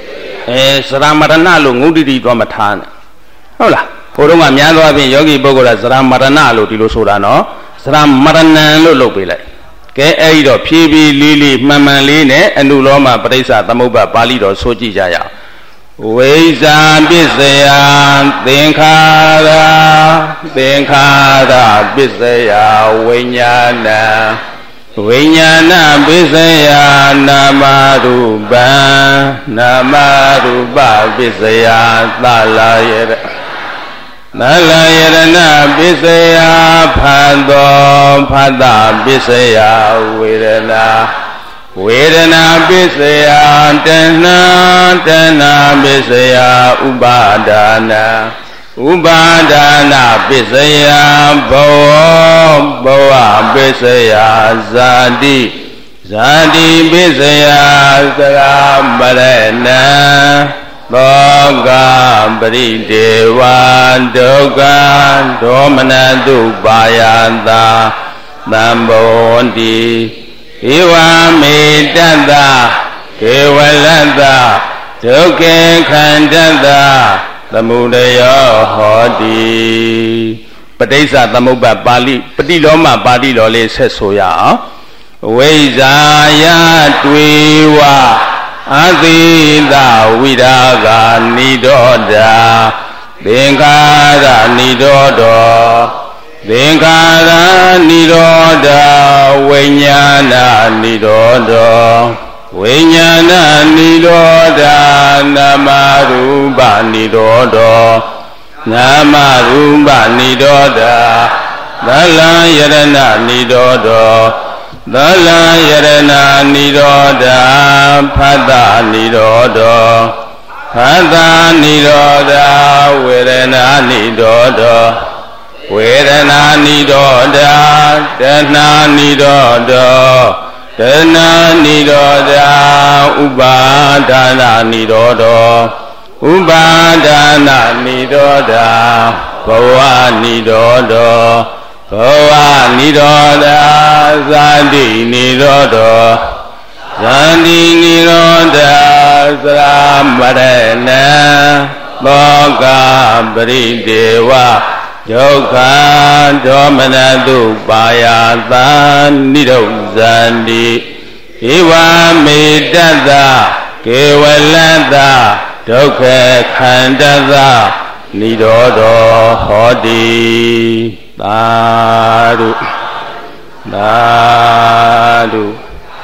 အဲစရမရဏလို့ငုတ်တိတိသွားမထားနဲ့ဟုတ်လားဘုရားကများသောအားဖြင့်ယောဂီပုဂ္ဂိုလ်ကစရမရဏလို့ဒီလိုဆိုတာနော်စရမရဏံလို့လုပ်ပေးလိုက်ကဲအဲ့ဒီတော့ဖြည်းဖြည်းလေးလေးမှန်မှန်လေးနဲ့အနုလောမပဋိစ္စသမုပ္ပါပါဠိတော်ဆိုကြည့်ကြရအောင်ဝိဇ္ဇာပစ္စယသင်္ခါရသင်္ခါရပစ္စယဝိညာဏဝိညာဏပစ္စယနာမရူပံနာမရူပပစ္စယသလာယရသလာယရဏပစ္စယဖတ်သောဖတ်တာပစ္စယဝေဒနာဝေဒနာပစ္စယတဏှာတဏှာပစ္စယဥပါဒါနာဥပါဒါနာပစ္စယဘဝဘဝပစ္စယဇာတိဇာတိပစ္စယသရမရဏံသောကပရိဒေဝဒုက္ခဒေါမနတုပါယတာသံဘောတိဧဝမေတ္တကေဝလတ္တဒုက္ခေခန္တတသမုဒယောဟောတိပဋိစ္စသမုပ္ပါပါဠိပฏิလောမပါဠိတော်လေးဆက်ဆိုရအောင်ဝိဇ္ဇာယတွေဝအသီတဝိရာဂနိရောဓသင်္ခါရနိရောဓသင်္ခါရနိရောဓဝိညာဏနိရောဓဝိညာဏနိရောဓနာမရူပနိရောဓနာမရူပနိရောဓသလံယရဏနိရောဓသလံယရဏနိရောဓဖတ္တနိရောဓဖတ္တနိရောဓဝေဒနာနိရောဓဝေဒနာနိရောဓတဏှာနိရောဓတဏှာနိရောဓဥပါဒါနာနိရောဓဥပါဒါနာနိရောဓဘဝနိရောဓဘဝနိရောဓဇာတိနိရောဓဇာတိနိရောဓသရမရဏံသောကပရိဒေဝဒုက္ခဒေါမနတုပါယတာနိရောဇန္တိဧဝမေတ္တကေဝလတ္တဒုက္ခခန္တသနိရောဓဟောတိသာဓုသာဓု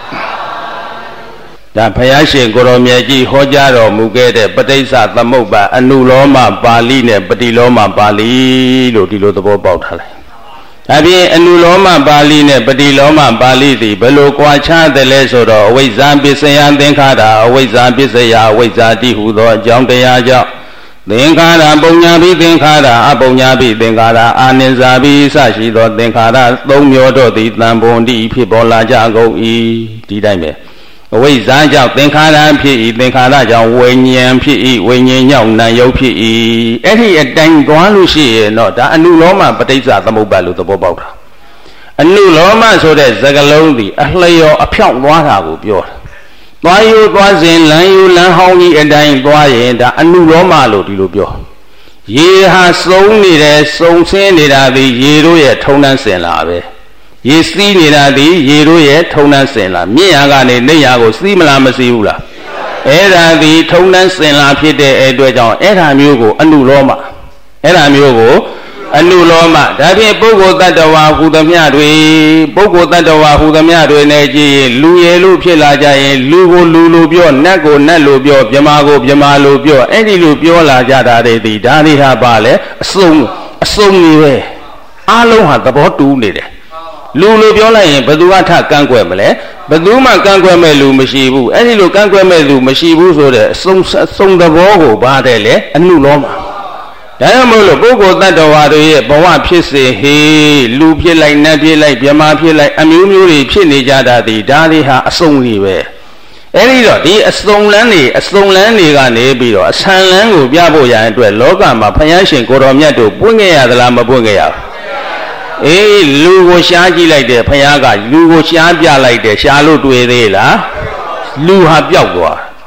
ဒါဘုရားရှင်ကိုရောမြတ်ကြီးဟောကြားတော်မူခဲ့တဲ့ပဋိစ္စသမုပ္ပါအနုလောမပါဠိနဲ့ပฏิလောမပါဠိလို့ဒီလိုသဘောပေါက်ထားလိုက်။ဒါဖြင့်အနုလောမပါဠိနဲ့ပฏิလောမပါဠိသည်ဘယ်လိုကွာခြားတယ်လဲဆိုတော့အဝိဇ္ဇာပစ္စယသင်္ခါရအဝိဇ္ဇာပစ္စယအဝိဇ္ဇာတိဟူသောအကြောင်းတရားကြောင့်သင်္ခါရပုံညာပိသင်္ခါရအပုံညာပိသင်္ခါရအာနိဇာပိအစရှိသောသင်္ခါရသုံးမျိုးတို့သည်တံပွန်တိဖြစ်ပေါ်လာကြကုန်၏ဒီတိုင်းပဲအဝိဇ္ဇာကြောင့်သင်္ခါရဖြစ်၏သင်္ခါရကြောင့်ဝိညာဉ်ဖြစ်၏ဝိညာဉ်ကြောင့်နာယုတ်ဖြစ်၏အဲ့ဒီအတိုင်းသွားလို့ရှိရင်တော့ဒါအနုလောမပဋိစ္စသမုပ္ပါလို့သဘောပေါက်တာအနုလောမဆိုတဲ့စကားလုံးသည်အလျော်အဖြောင့်သွားတာကိုပြောတာသွားယူသွားစဉ်လမ်းယူလမ်းဟောင်းကြီးအတိုင်းသွားရင်ဒါအနုလောမလို့ဒီလိုပြောရေဟာစုံနေတယ်စုံဆင်းနေတာသည်ရေတို့ရဲ့ထုံနှန်းစင်လာပဲရေစီးနေတာသည်ရေတို့ရဲ့ထုံနှန်းစင်လာမြင့်ရာကနေနေရာကိုစီးမလားမစီးဘူးလားအဲ့ဒါသည်ထုံနှန်းစင်လာဖြစ်တဲ့အတွက်ကြောင့်အဲ့ဒါမျိုးကိုအနုလောမအဲ့ဒါမျိုးကိုအနုလောမဒါဖြင့်ပုဂ္ဂိုလ်တ attva ဟူသမျှတွေပုဂ္ဂိုလ်တ attva ဟူသမျှတွေနဲ့ကြည့်ရင်လူရည်လို့ဖြစ်လာကြရင်လူကိုလူလိုပြောနတ်ကိုနတ်လိုပြောမြမာကိုမြမာလိုပြောအဲ့ဒီလိုပြောလာကြတာတွေဒီဒါတွေဟာပါလေအစုံအစုံတွေပဲအားလုံးဟာသဘောတူနေတယ်လူလိုပြောလိုက်ရင်ဘယ်သူကထကန့်ကွက်မလဲဘယ်သူမှကန့်ကွက်မဲ့လူမရှိဘူးအဲ့ဒီလိုကန့်ကွက်မဲ့လူမရှိဘူးဆိုတဲ့အစုံအစုံသဘောကိုပါတယ်လေအနုလောမဒါကြောင့်မို့လို့ပုဂ္ဂိုလ်တ attva တွေရဲ့ဘဝဖြစ်စေဟေးလူဖြစ်လိုက်နတ်ဖြစ်လိုက်မြမာဖြစ်လိုက်အမျိုးမျိုးတွေဖြစ်နေကြတာဒီဒါတွေဟာအစုံတွေပဲအဲ့ဒီတော့ဒီအစုံလန်းတွေအစုံလန်းတွေကနေပြီးတော့အဆန်လန်းကိုပြဖို့ရတဲ့အတွက်လောကမှာဘုရားရှင်ကိုတော်မြတ်တို့ပွင့်ခဲ့ရသလားမပွင့်ခဲ့ရဘူးအေးလူကိုရှားကြည့်လိုက်တယ်ဘုရားကလူကိုရှားပြလိုက်တယ်ရှားလို့တွေ့သေးလားလူဟာပျောက်သွားဒ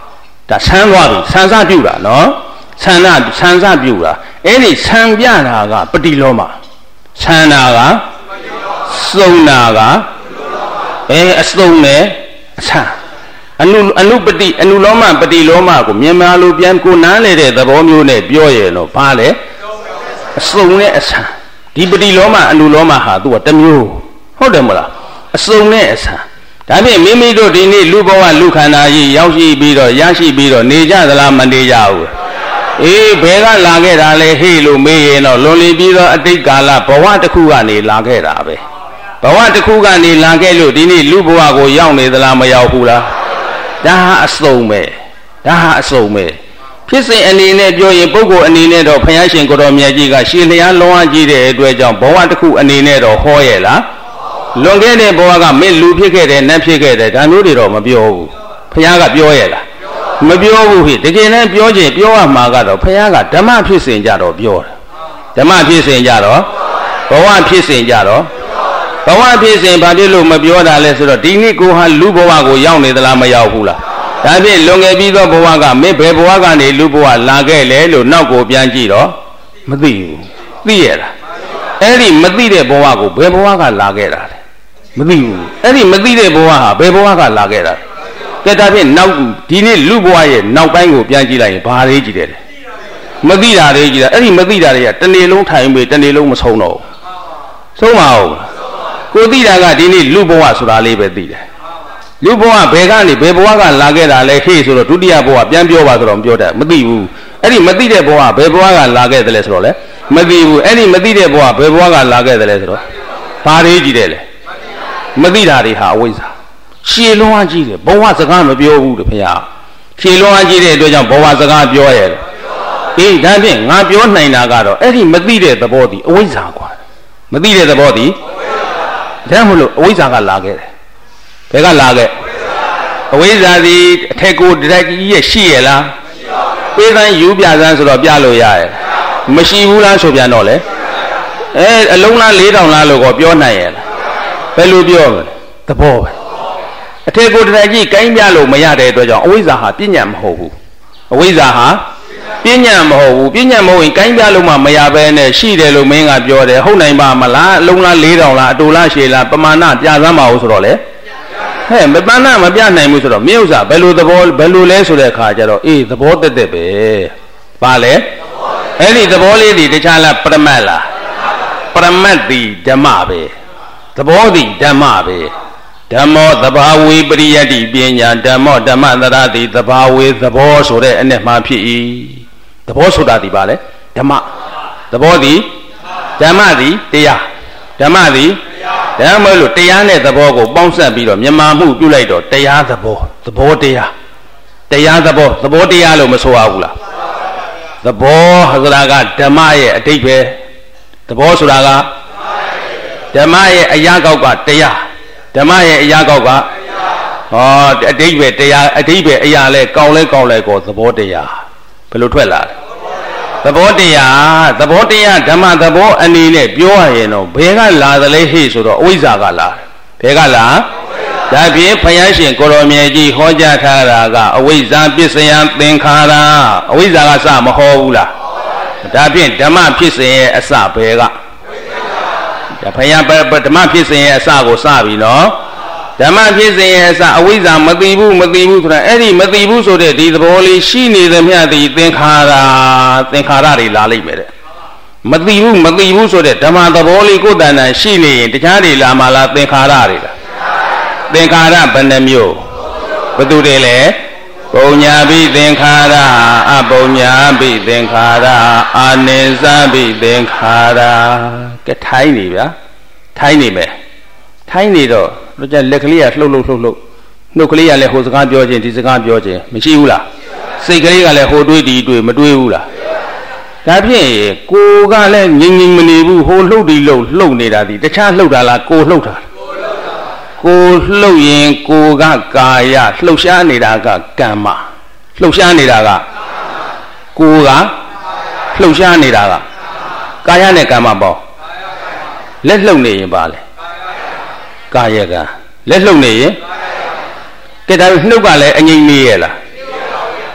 ဒါဆန်းသွားပြီဆန်းစားပြုတာနော်ဆန္ဒဆန်းစားပြုတာအဲ့ဒီဆံပြတာကပတိလောမဆန္ဒကစုံနာကအဲအစုံနဲ့အဆံအနုအနုပတိအနုလောမပတိလောမကိုမြန်မာလိုပြန်ကိုနားလေတဲ့သဘောမျိုးနဲ့ပြောရတော့ဘာလဲအစုံနဲ့အဆံဒီပတိလောမအနုလောမဟာသူကတစ်မျိုးဟုတ်တယ်မလားအစုံနဲ့အဆံဒါဖြင့်မိမိတို့ဒီနေ့လူဘဝလူခန္ဓာကြီးရောက်ရှိပြီးတော့ရရှိပြီးတော့နေကြသလားမနေကြဘူးအေးဘယ်ကလာခဲ့တာလဲဟေ့လို့မေးရင်တော့လွန်လီပြီးတော့အတိတ်ကာလဘဝတစ်ခုကနေလာခဲ့တာပဲဘဝတစ်ခုကနေလာခဲ့လို့ဒီနေ့လူဘဝကိုရောက်နေသလားမရောက်ဘူးလားဒါဟာအစုံပဲဒါဟာအစုံပဲဖြစ်စဉ်အနေနဲ့ပြောရင်ပုဂ္ဂိုလ်အနေနဲ့တော့ဘုရားရှင်ကိုတော်မြတ်ကြီးကရှည်လျားလွန်အားကြီးတဲ့အတွက်ကြောင့်ဘဝတစ်ခုအနေနဲ့တော့ဟောရဲ့လားလွန်ခဲ့တဲ့ဘဝကမင်းလူဖြစ်ခဲ့တယ်နတ်ဖြစ်ခဲ့တယ်ဒါမျိုးတွေတော့မပြောဘူးဘုရားကပြောရဲ့လားမပြောဘူးဟိတကယ်နဲ့ပြောခြင်းပြောရမှာကတော့ဘုရားကဓမ္မဖြစ်စဉ်ကြတော့ပြောတယ်ဓမ္မဖြစ်စဉ်ကြတော့ဘဝဖြစ်စဉ်ကြတော့ဘဝဖြစ်စဉ်ဘာဖြစ်လို့မပြောတာလဲဆိုတော့ဒီနေ့ကိုဟာလူဘဝကိုရောက်နေသလားမရောက်ဘူးလားဒါဖြင့်လွန်ခဲ့ပြီးသောဘဝကမင်းဘယ်ဘဝကနေလူဘဝလာခဲ့လဲလို့နောက်ကိုပြန်ကြည့်တော့မသိဘူးသိရလားအဲ့ဒီမသိတဲ့ဘဝကိုဘယ်ဘဝကလာခဲ့တာလဲမသိဘူးအဲ့ဒီမသိတဲ့ဘဝဟာဘယ်ဘဝကလာခဲ့တာကဲဒါဖြင့်နောက်ဒီနေ့လူဘဝရဲ့နောက်ပိုင်းကိုပြန်ကြည့်လိုက်ရင်ဘာလေးကြည့်တယ်လဲမသိတာလေးကြည့်တာအဲ့ဒီမသိတာတွေကတစ်နေ့လုံးထိုင်ပြီးတစ်နေ့လုံးမဆုံးတော့ဘူးဆုံးမအောင်ကိုသိတာကဒီနေ့လူဘဝဆိုတာလေးပဲသိတယ်လူဘဝဘယ်ကနေဘယ်ဘဝကလာခဲ့တာလဲဟေ့ဆိုတော့ဒုတိယဘဝပြန်ပြောပါဆိုတော့မပြောတတ်မသိဘူးအဲ့ဒီမသိတဲ့ဘဝဘယ်ဘဝကလာခဲ့တယ်လဲဆိုတော့လေမသိဘူးအဲ့ဒီမသိတဲ့ဘဝဘယ်ဘဝကလာခဲ့တယ်လဲဆိုတော့ဘာလေးကြည့်တယ်လဲမသိတာတွေဟာအဝိဇ္ဇာရှည်လွန်အားကြီးတယ်ဘဝစကားမပြောဘူးတဖေဟာရှည်လွန်အားကြီးတဲ့အတွက်ကြောင့်ဘဝစကားပြောရတယ်အေးဒါဖြင့်ငါပြောနိုင်တာကတော့အဲ့ဒီမသိတဲ့သဘောတည်းအဝိဇ္ဇာกว่าမသိတဲ့သဘောတည်းဒါမှမဟုတ်အဝိဇ္ဇာကလာခဲ့တယ်ဘယ်ကလာခဲ့အဝိဇ္ဇာသည်အထက်ကိုတရက်ကြီးရဲ့ရှိရလားပေးသန်းယူပြသန်းဆိုတော့ပြလို့ရရဲ့မရှိဘူးလားဆိုပြန်တော့လေအဲအလုံးလားလေးတောင်လားလို့ကောပြောနိုင်ရဲ့လားဘယ်လိုပြောမလဲသဘောပဲအထက်ကိုတရက်ကြီးကိုင်းပြလို့မရတဲ့အတွက်ကြောင့်အဝိဇ္ဇာဟာပြဉ္ညာမဟုတ်ဘူးအဝိဇ္ဇာဟာပြဉ္ညာမဟုတ်ဘူးပြဉ္ညာမဟုတ်ရင်ကိုင်းပြလို့မှမရဘဲနဲ့ရှိတယ်လို့မင်းကပြောတယ်ဟုတ်နိုင်ပါမလားအလုံးလားလေးတောင်လားအတူလားရှည်လားပမာဏပြသမ်းပါဦးဆိုတော့လေဟဲ့မပန်းနာမပြနိုင်ဘူးဆိုတော့မြေဥစ္စာဘယ်လိုသဘောဘယ်လိုလဲဆိုတဲ့အခါကျတော့အေးသဘောတက်တက်ပဲဘာလဲအဲ့ဒီသဘောလေးတွေတခြားလားပရမတ်လားပရမတ်ဒီဓမ္မပဲသဘောဒီဓမ္မပဲဓမ္မောသဘာဝေပရိယတ္တိပညာဓမ္မောဓမ္မသရတိသဘာဝေသဘောဆိုတဲ့အ내မှာဖြစ်၏သဘောဆိုတာဒီပါလေဓမ္မသဘောဒီဓမ္မဒီတရားဓမ္မဒီဒါမှမဟုတ်တရားနဲ့သဘောကိုပေါင်းစပ်ပြီးတော့မြန်မာမှုပြုလိုက်တော့တရားသဘောသဘောတရားတရားသဘောသဘောတရားလို့မဆိုရဘူးလားသဘောဆိုတာကဓမ္မရဲ့အတိတ်ပဲသဘောဆိုတာကဓမ္မရဲ့အရာကောက်ကတရားဓမ္မရဲ့အရာကောက်ကဟောအတိတ်ပဲတရားအတိတ်ပဲအရာလဲကောင်းလဲကောင်းလဲကိုသဘောတရားဘယ်လိုထွက်လာလဲသဘောတရားသဘောတရားဓမ္မသဘောအနေနဲ့ပြောရရင်တော့ဘယ်ကလာသလဲဟိဆိုတော့အဝိဇ္ဇာကလာဘယ်ကလာဒါဖြင့်ဘုရားရှင်ကိုရောမြတ်ကြီးဟောကြားထားတာကအဝိဇ္ဇာပစ္စယသင်္ခါရအဝိဇ္ဇာကစမဟောဘူးလားဒါဖြင့်ဓမ္မဖြစ်စဉ်ရဲ့အစဘယ်ကဒါဘုရားဓမ္မဖြစ်စဉ်ရဲ့အစကိုစပြီနော်ဓမ္မဖြစ်စဉ်ရဲ့အစအဝိဇ္ဇာမသိဘူးမသိဘူးဆိုတာအဲ့ဒီမသိဘူးဆိုတဲ့ဒီသဘောလေးရှိနေသမျှဒီသင်္ခါရသင်္ခါရတွေလာလိမ့်မယ်တဲ့မသိဘူးမသိဘူးဆိုတဲ့ဓမ္မသဘောလေးကိုယ်တဏ္ဍာရှိနေရင်တခြားတွေလာမှလားသင်္ခါရတွေလားသင်္ခါရဘယ်နှမျိုးဘယ်သူတွေလဲပုံညာပိသင်္ခါရအပုံညာပိသင်္ခါရအာနိစ္စပိသင်္ခါရကဲထိုင်းနေဗျာထိုင်းနေမယ်ထိုင်းနေတော့တို့ကြလက်ကလေးကလှုပ်လှုပ်လှုပ်လှုပ်နှုတ်ကလေးကလည်းဟိုစကားပြောခြင်းဒီစကားပြောခြင်းမရှိဘူးလားစိတ်ကလေးကလည်းဟိုတွေးဒီတွေးမတွေးဘူးလားဒါဖြင့်ကိုကလည်းငြိမ်ငြိမ်မနေဘူးဟိုလှုပ်ဒီလှုပ်လှုပ်နေတာဒီတခြားလှုပ်တာလားကိုလှုပ်တာကိုလှုပ်ရင်ကိုကကာယလှုပ်ရှားနေတာကကမ္မလှုပ်ရှားနေတာကကိုကလှုပ်ရှားနေတာကကာယနဲ့ကမ္မပေါ့လက်လှုပ်နေရင်ပါလေကာယကလက်လှုပ်နေရင်ကဲဒါနှုတ်ကလည်းအငြိမ့်နေရဲ့လား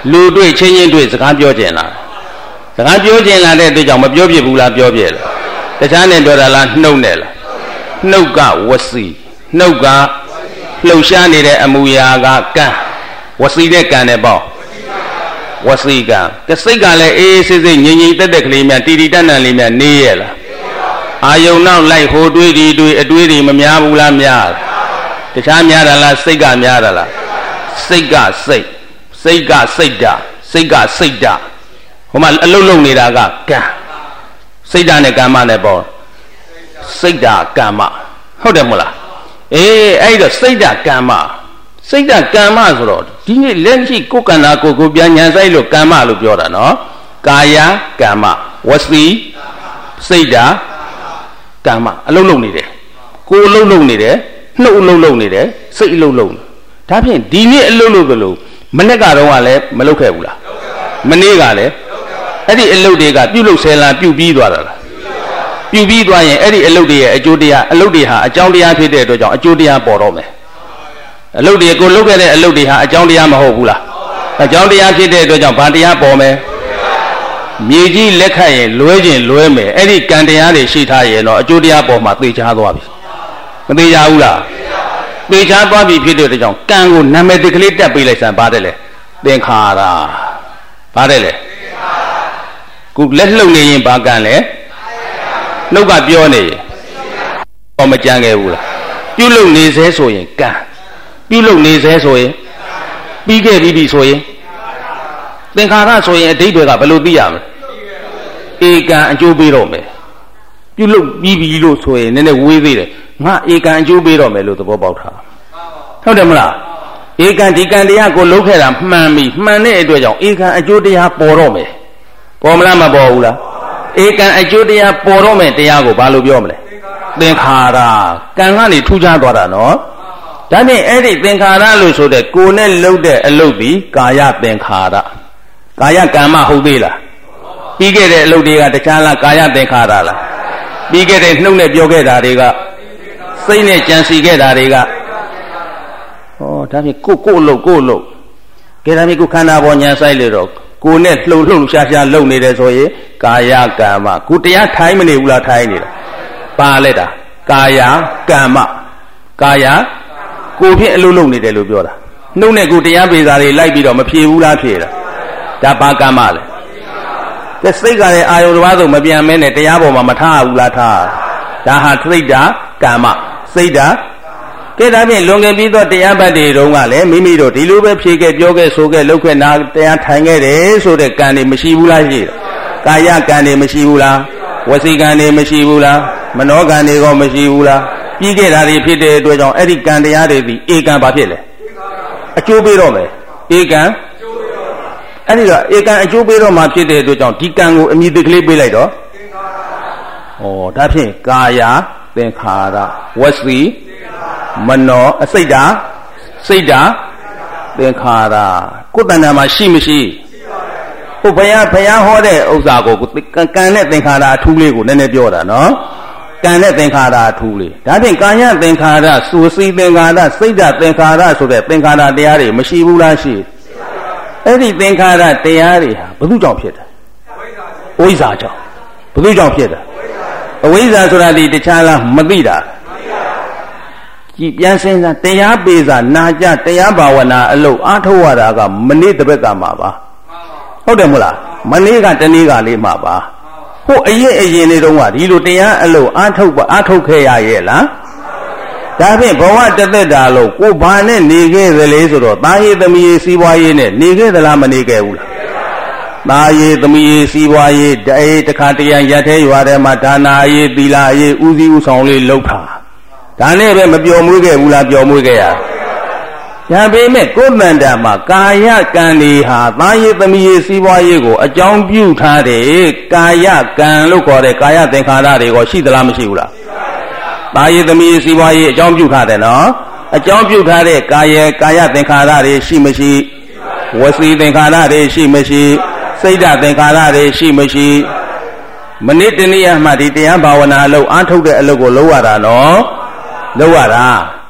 လူတွေ့ချင်းချင်းတွေ့စကားပြောကျင်လာစကားပြောကျင်လာတဲ့အတွက်ကြောင့်မပြောပြဘူးလားပြောပြလားတခြားနဲ့ပြောတာလားနှုတ်နဲ့လားနှုတ်ကဝစီနှုတ်ကလှုပ်ရှားနေတဲ့အမူအရာကကံဝစီတဲ့ကံနဲ့ပေါ့ဝစီကံကစိတ်ကလည်းအေးအေးဆေးဆေးငြိမ်ငြိမ်သက်သက်ကလေးများတီတီတန်တန်လေးများနေရဲ့လားအာယုံနောက်လိုက်ဟိုတွေးဒီတွေးအတွေးတွေမများဘူးလားများတခြားများတာလားစိတ်ကများတာလားစိတ်ကစိတ်စိတ်ကစိတ်ဓာတ်စိတ်ကစိတ်ဓာတ်ဟိုမှာအလုံးလုံးနေတာကကံစိတ်ဓာတ်နဲ့ကမ္မနဲ့ပေါ့စိတ်ဓာတ်ကမ္မဟုတ်တယ်မဟုတ်လားအေးအဲ့တော့စိတ်ဓာတ်ကမ္မစိတ်ဓာတ်ကမ္မဆိုတော့ဒီနေ့လက်ရှိကိုယ်ကန္တာကိုကိုပြန်ညာဆိုင်လို့ကမ္မလို့ပြောတာနော်ကာယကမ္မဝစီစိတ်ဓာတ်ကမ္မအလုံးလုံးနေတယ်ကိုယ်အလုံးလုံးနေတယ်နှုတ်အလုံးလုံးနေတယ်စိတ်အလုံးလုံးဒါဖြင့်ဒီနေ့အလုံးလုံးကလို့မနေ့ကတော့ကလည်းမလုပ်ခဲ့ဘူးလားမနေ့ကလည်းအဲ့ဒီအလုပ်တွေကပြုတ်လို့ဆယ်လာပြုတ်ပြီးသွားတာလားပြုတ်ပြီးသွားရင်အဲ့ဒီအလုပ်တွေရဲ့အကျိုးတရားအလုပ်တွေဟာအကြောင်းတရားဖြစ်တဲ့အတွက်ကြောင့်အကျိုးတရားပေါ်တော့မယ်အလုပ်တွေကိုလုပ်ခဲ့တဲ့အလုပ်တွေဟာအကြောင်းတရားမဟုတ်ဘူးလားအကြောင်းတရားဖြစ်တဲ့အတွက်ကြောင့်ဘာတရားပေါ်မယ်မြေကြီးလက်ခတ်ရင်လွဲခြင်းလွဲမယ်အဲ့ဒီကံတရားတွေရှိထားရင်တော့အကျိုးတရားပေါ်မှာသိချသွားပြီမသိကြဘူးလားသိချသွားပြီဖြစ်တဲ့အတွက်ကြောင့်ကံကိုနာမည်တကလေးတက်ပေးလိုက်စမ်းပါတယ်လေသင်္ခါရပါတယ်လေခုလက်လှုပ်နေရင်ဘာကံလဲနှုတ်ကပြောနေရင်ဟောမကြမ်းခဲ့ဘူးလားပြုလုပ်နေစေဆိုရင်ကံပြုလုပ်နေစေဆိုရင်ပြီးခဲ့ပြီးပြီဆိုရင်သင်္ခါရဆိုရင်အဓိပ္ပာယ်ကဘယ်လိုသိရမလဲဧကံအကျိုးပေးတော့မယ်ပြုလုပ်ပြီးပြီလို့ဆိုရင်နည်းနည်းဝေးသေးတယ်ငါဧကံအကျိုးပေးတော့မယ်လို့သဘောပေါက်တာဟုတ်တယ်မလားဧကံဒီကံတရားကိုလုပ်ခဲ့တာမှန်ပြီမှန်တဲ့အတွက်ကြောင့်ဧကံအကျိုးတရားပေါ်တော့မယ်ပေါ်မလားမပေါ်ဘူးလားဧကံအကျိုးတရားပေါ်တော့မယ်တရားကိုဘာလို့ပြောမလဲသင်္ခါရကံကနေထူးခြားသွားတာနော်ဒါနဲ့အဲ့ဒီသင်္ခါရလို့ဆိုတဲ့ကိုယ်နဲ့လုပ်တဲ့အလုပ်ဒီကာယသင်္ခါရကာယကံမဟုတ်သေးလားပြီးခဲ့တဲ့အလုပ်တွေကတခြားလားကာယသင်္ခါရလားပြီးခဲ့တဲ့နှုတ်နဲ့ပြောခဲ့တာတွေကစိတ်နဲ့ကြံစီခဲ့တာတွေကဟောဒါဖြင့်ကိုကိုအလုပ်ကိုအလုပ်ကဲဒါဖြင့်ကိုခန္ဓာပေါ်ညာဆိုင်လေတော့ကိုနဲ့လှုပ်လှုပ်ရှားရှားလုပ်နေတယ်ဆိုရင်ကာယကံမကိုတရားထိုင်းမနေဘူးလားထိုင်းနေတာပါလိုက်တာကာယကံမကာယကိုဖြင့်အလုပ်လုပ်နေတယ်လို့ပြောတာနှုတ်နဲ့ကိုတရားပေစာတွေလိုက်ပြီးတော့မဖြေဘူးလားဖြေတာဒါဘာကံမလဲကဲစိတ်ကလည်းအာယုတစ်ပါးဆိုမပြန်မဲနဲ့တရားပေါ်မှာမထားဘူးလားထားဒါဟာစိတ်ဓာကံမစိတ်ဓာကဲဒါဖြင့်လွန်ခဲ့ပြီးတော့တရားပတ်တွေတုန်းကလည်းမိမိတို့ဒီလိုပဲဖြေခဲ့ပြောခဲ့ဆိုခဲ့လုပ်ခဲ့နာတရားထိုင်ခဲ့တယ်ဆိုတဲ့ကံတွေမရှိဘူးလားရှိတယ်ကာယကံတွေမရှိဘူးလားဝစီကံတွေမရှိဘူးလားမနောကံတွေကမရှိဘူးလားပြီးခဲ့တာတွေဖြစ်တဲ့အတွက်ကြောင့်အဲ့ဒီကံတရားတွေဒီဧကံဘာဖြစ်လဲအကျိုးပေးတော့မယ်ဧကံအဲ့ဒီတော့ဧကံအကျိုးပေးတော့မှဖြစ်တဲ့အတွက်ကြောင့်ဒီကံကိုအမြည်တကလေးပေးလိုက်တော့ဩဒါဖြင့်ကာယသင်္ခါရဝစီမနောအစိတ်ဓာစိတ်ဓာသင်္ခါရကိုယ်တဏ္ဍာမှာရှိမရှိဟုတ်ဘုရားဘုရားဟောတဲ့ဥစ္စာကိုကံနဲ့သင်္ခါရအထူးလေးကိုနည်းနည်းပြောတာနော်ကံနဲ့သင်္ခါရအထူးလေးဒါဖြင့်ကာယသင်္ခါရစုစီသင်္ခါရစိတ်ဓာသင်္ခါရဆိုတဲ့သင်္ခါရတရားတွေမရှိဘူးလားရှိအဲ့ဒီသင်္ခါရတရားတွေဟာဘယ်သူကြောင့်ဖြစ်တာအဝိဇ္ဇာကြောင့်ဘယ်သူကြောင့်ဖြစ်တာအဝိဇ္ဇာဆိုတာဒီတခြားလားမသိတာကြည်ပြန်စင်းစားတရားပေစာနာကြတရားဘာဝနာအလုပ်အားထုတ်ရတာကမနေ့တပတ်ကမှာပါဟုတ်တယ်မဟုတ်လားမနေ့ကတနေ့ကလေးမှာပါဟိုအရင်အရင်နေတုန်းကဒီလိုတရားအလုပ်အားထုတ်ပါအားထုတ်ခဲ့ရရဲ့လားဒါဖြင့်ဘဝတသက်တာလို့ကိုဘာနဲ့နေခဲ့သလဲဆိုတော့သားရေးသမီးရေးစီးပွားရေးနဲ့နေခဲ့သလားမနေခဲ့ဘူးလားသားရေးသမီးရေးစီးပွားရေးတအေးတခါတရံရထဲရွာထဲမှာဒါနာရေးသီလရေးဥစည်းဥဆောင်လေးလုပ်တာဒါနဲ့ပဲမပျော်မွေးခဲ့ဘူးလားပျော်မွေးခဲ့ရဒါပေမဲ့ကိုယ်တန်တာမှာကာယကံတွေဟာသားရေးသမီးရေးစီးပွားရေးကိုအကြောင်းပြုထားတယ်ကာယကံလို့ခေါ်တဲ့ကာယသင်္ခါရတွေကိုရှိသလားမရှိဘူးလားသားရေးသမီးရေးစီးပွားရေးအကြောင်းပြုထားတယ်နော်အကြောင်းပြုထားတဲ့ကာယကာယသင်္ခါရတွေရှိမရှိဝစီသင်္ခါရတွေရှိမရှိစိတ်ဓာတ်သင်္ခါရတွေရှိမရှိမနေ့တနေ့မှဒီတရားဘာဝနာအလုပ်အားထုတ်တဲ့အလုပ်ကိုလုပ်ရတာနော်လုပ်ရတာဘ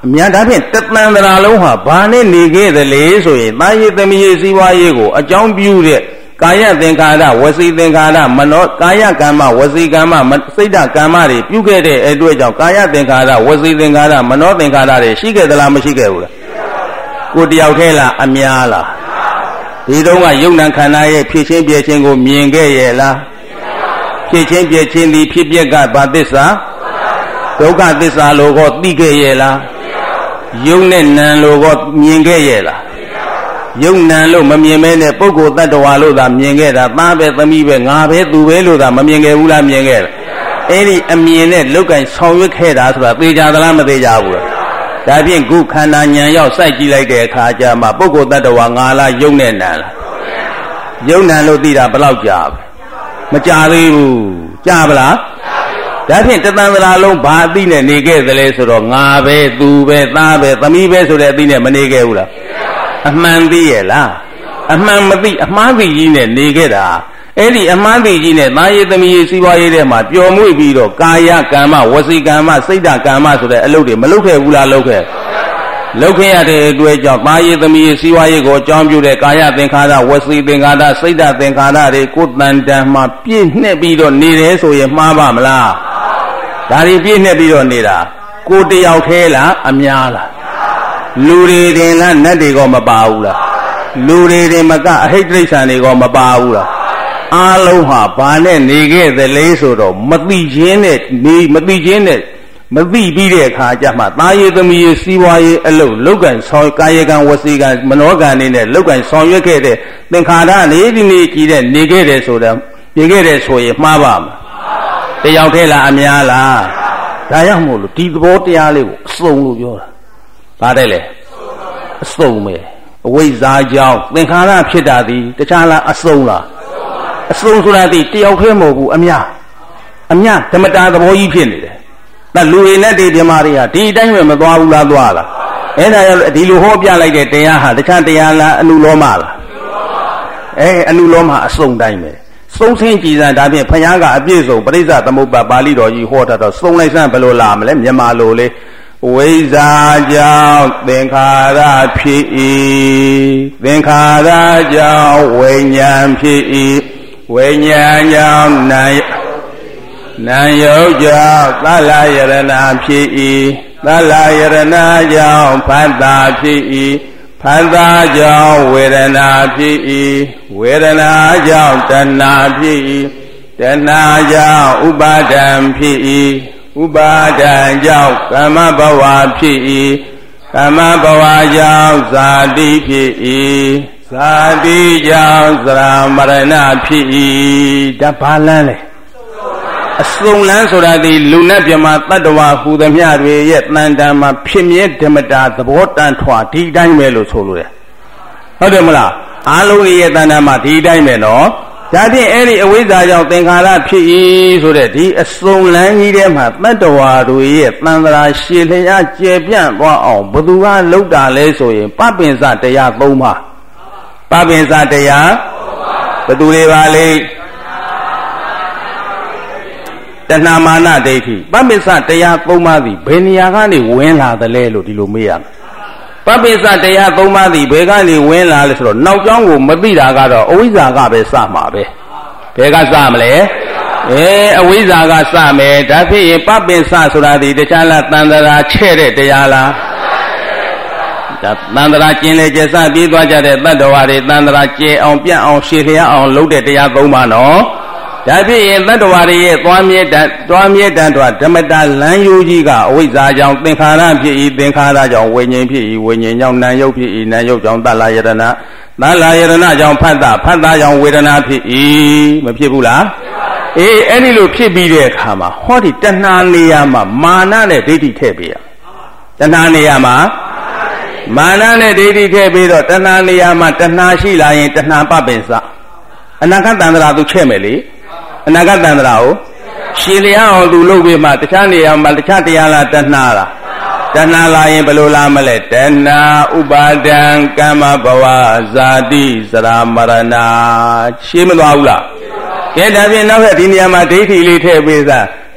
မြန်ဒါဖြင့်တသံတရာလုံးဟာဘာနဲ့နေခဲ့သလဲဆိုရင်သားရည်သမီးရည်စီးပွားရေးကိုအကြောင်းပြုတဲ့ကာယသင်္ခါရဝစီသင်္ခါရမနောကာယကမ္မဝစီကမ္မစိတ်ဓာတ်ကမ္မတွေပြုခဲ့တဲ့အတွက်ကြောင့်ကာယသင်္ခါရဝစီသင်္ခါရမနောသင်္ခါရတွေရှိခဲ့သလားမရှိခဲ့ဘူးလားကိုတယောက်ထဲလားအများလားဒီတုန်းကယုံ nant ခန္ဓာရဲ့ဖြစ်ချင်းပြည့်ချင်းကိုမြင်ခဲ့ရဲ့လားဖြစ်ချင်းပြည့်ချင်းဒီဖြစ်ပြက်ကဘာသစ္စာဒုက္ခသစ္စာလို့ကိုသိခဲ့ရဲ့လားယုံနဲ့နံလို့ကိုမြင်ခဲ့ရဲ့လားယုံနံလို့မမြင်မဲနဲ့ပုဂ္ဂိုလ်တ attva လို့သာမြင်ခဲ့တာသားပဲသမီးပဲငါပဲသူပဲလို့သာမမြင်ခဲ့ဘူးလားမြင်ခဲ့လားအဲ့ဒီအမြင်နဲ့လောက်ကင်ဆောင်ရွက်ခဲ့တာဆိုတာသိကြသလားမသိကြဘူးလားဒါဖြင့်ခုခန္ဓာဉာဏ်ရောက်စိုက်ကြည့်လိုက်တဲ့အခါကျမှပုဂ္ဂိုလ်တ attva ငါလားယုံနဲ့နံလားယုံနံလို့သိတာဘယ်လောက်ကြာပဲမကြာသေးဘူးကြာပလားဒါဖြင့်တသံသရာလုံးဘာအသိနဲ့နေခဲ့သလဲဆိုတော့ငါပဲသူပဲသားပဲသမီးပဲဆိုတဲ့အသိနဲ့မနေခဲ့ဘူးလားအမှန်သိရဲ့လားအမှန်မသိအမှားသိကြီးနဲ့နေခဲ့တာအဲ့ဒီအမှားသိကြီးနဲ့သားရည်သမီးရည်စီးပွားရေးထဲမှာပျော်မွေ့ပြီးတော့ကာယကမ္မဝစီကမ္မစိတ်ဓာတ်ကမ္မဆိုတဲ့အလုပ်တွေမလုပ်ခဲ့ဘူးလားလုပ်ခဲ့လုပ်ခဲ့ရတဲ့အတွက်ကြောင့်သားရည်သမီးရည်စီးပွားရေးကိုအကြောင်းပြုတဲ့ကာယသင်္ခါရဝစီသင်္ခါရစိတ်ဓာတ်သင်္ခါရတွေကိုယ်တန်တန်မှာပြည့်နှက်ပြီးတော့နေတယ်ဆိုရင်မှားပါမလားဒါတွေပြည့်နှက်ပြီးတော့နေတာကိုတယောက်ထဲလားအများလားလူတွေတင်လားနတ်တွေကမပါဘူးလားလူတွေတင်မကအဟိတ်တိရစ္ဆာန်တွေကမပါဘူးလားအားလုံးဟာဘာနဲ့နေခဲ့သလဲဆိုတော့မသိခြင်းနဲ့နေမသိခြင်းနဲ့မသိပြီးတဲ့အခါကျမှသားရည်သမီးရည်စီးပွားရေးအလုပ်လောက်ကံဆောင်ကာယကံဝစီကံမနောကံနေနဲ့လောက်ကံဆောင်ရွက်ခဲ့တဲ့သင်္ခါရလေးဒီနေ့ကြည့်တဲ့နေခဲ့တယ်ဆိုတော့နေခဲ့တယ်ဆိုရင်မှားပါမလားတယောက်ထဲလားအများလားဒါရောက်မို့လို့ဒီသဘောတရားလေးကိုအစုံလို့ပြောတာဒါတဲ့လေအစုံပဲအဝိဇ္ဇာကြောင့်သင်္ခါရဖြစ်တာဒီတခြားလားအစုံလားအစုံဆိုတာဒီတယောက်ထဲမဟုတ်ဘူးအများအများဓမ္မတာသဘောကြီးဖြစ်နေတယ်ဒါလူတွေနဲ့ဒီဓမ္မတွေဟာဒီအတိုင်းပဲမသွားဘူးလားသွားလားအဲ့ဒါရောဒီလိုဟောပြလိုက်တဲ့တရားဟာတခြားတရားလားအနုလောမလားအဲအနုလောမအစုံတိုင်းပဲသုံးဆင်းကြည်စံဒါဖြင့်ဘုရားကအပြည့်စုံပရိစ္ဆသမုပ္ပါပါဠိတော်ကြီးဟောတာတော့သုံးလိုက်စမ်းဘယ်လိုလာမလဲမြန်မာလိုလေဝိဇ္ဇာကြောင့်သင်္ခါရဖြစ်၏သင်္ခါရကြောင့်ဝိညာဉ်ဖြစ်၏ဝိညာဉ်ကြောင့်နာယနာယုတ်ကြောင့်သလယရဏဖြစ်၏သလယရဏကြောင့်ဖတ်တာဖြစ်၏ဖတ်တာကြောင့်ဝေဒနာဖြစ်၏ဝေဒနာကြောင့်တဏှာဖြစ်၏တဏှာကြောင့်ဥပါဒံဖြစ်၏ဥပါဒံကြောင့်ကာမဘဝဖြစ်၏ကာမဘဝကြောင့်ဇာတိဖြစ်၏ဇာတိကြောင့်သရမရဏဖြစ်၏ဒါဘာလန်းလဲအစုံလန်းဆိုတာဒီလူနဲ့မြမတတ္တဝါဟူသမျှတွေရဲ့တန်တန်မှာဖြစ်မြဲဓမ္မတာသဘောတန်ထွာဒီတိုင်းပဲလို့ဆိုလို့ရတယ်ဟုတ်တယ်မလားအားလုံးရဲ့တန်တန်မှာဒီတိုင်းပဲနော်ဒါဖြင့်အဲ့ဒီအဝိဇ္ဇာကြောင့်သင်္ခါရဖြစ်၏ဆိုတဲ့ဒီအစုံလန်းကြီးထဲမှာတတ္တဝါတွေရဲ့တန်ត្រာရှည်လျားကျယ်ပြန့်သွားအောင်ဘသူကလှုပ်တာလဲဆိုရင်ပပင်စတရားသုံးပါးပပင်စတရားဘသူတွေပါလဲတဏှာမာနဒိဋ္ဌိပပိစ္ဆတရားသုံးပါးသည်ဘယ်နေရာကနေဝင်လာသလဲလို့ဒီလိုမေးရမယ်ပပိစ္ဆတရားသုံးပါးသည်ဘယ်ကနေဝင်လာလဲဆိုတော့နောက်ကျောင်းကိုမသိတာကတော့အဝိဇ္ဇာကပဲစမှာပဲဘယ်ကစမလဲအဲအဝိဇ္ဇာကစမယ်ဒါဖြစ်ရင်ပပိစ္ဆဆိုတာဒီတခြားလားတန်ត្រာချဲ့တဲ့တရားလားဒါတန်ត្រာကျင်လေကျစပြေးသွားကြတဲ့တတ္တဝါတွေတန်ត្រာကျဲအောင်ပြန့်အောင်ရှည်လျားအောင်လုပ်တဲ့တရားသုံးပါးနော်ဒါဖြစ်ရင်တတ္တဝါတွေရဲ့သွားမြဲတန်သွားမြဲတန်တော့ဓမ္မတာလမ်းယိုးကြီးကအဝိဇ္ဇာကြောင့်သင်္ခါရဖြစ်၏သင်္ခါရကြောင့်ဝိညာဉ်ဖြစ်၏ဝိညာဉ်ကြောင့်နာယုတ်ဖြစ်၏နာယုတ်ကြောင့်သလယရဏသလယရဏကြောင့်ဖတ်တာဖတ်တာကြောင့်ဝေဒနာဖြစ်၏မဖြစ်ဘူးလားအေးအဲ့ဒီလိုဖြစ်ပြီးတဲ့အခါမှာဟောဒီတဏှာနေရာမှာမာနနဲ့ဒိဋ္ဌိထည့်ပေးရတဏှာနေရာမှာမာနနဲ့ဒိဋ္ဌိထည့်ပြီးတော့တဏှာနေရာမှာတဏှာရှိလာရင်တဏှာပပင်စအနာဂတ်တန္တရာသူချဲ့မယ်လေအနာဂတ်တန္တရာကိုရှည်လျားအောင်သူလုပ်ပြီးမှတခြားနေရာမှာတခြားတရားလားတဏှာလားတဏှာလာရင်ဘယ်လိုလာမလဲတဏှာဥပါဒံကမ္မဘဝဇာတိစရာမရဏရှင်းမသွားဘူးလားကဲဒါဖြင့်နောက်ထပ်ဒီနေရာမှာဒိဋ္ဌိလေးထည့်ပေးစားဒ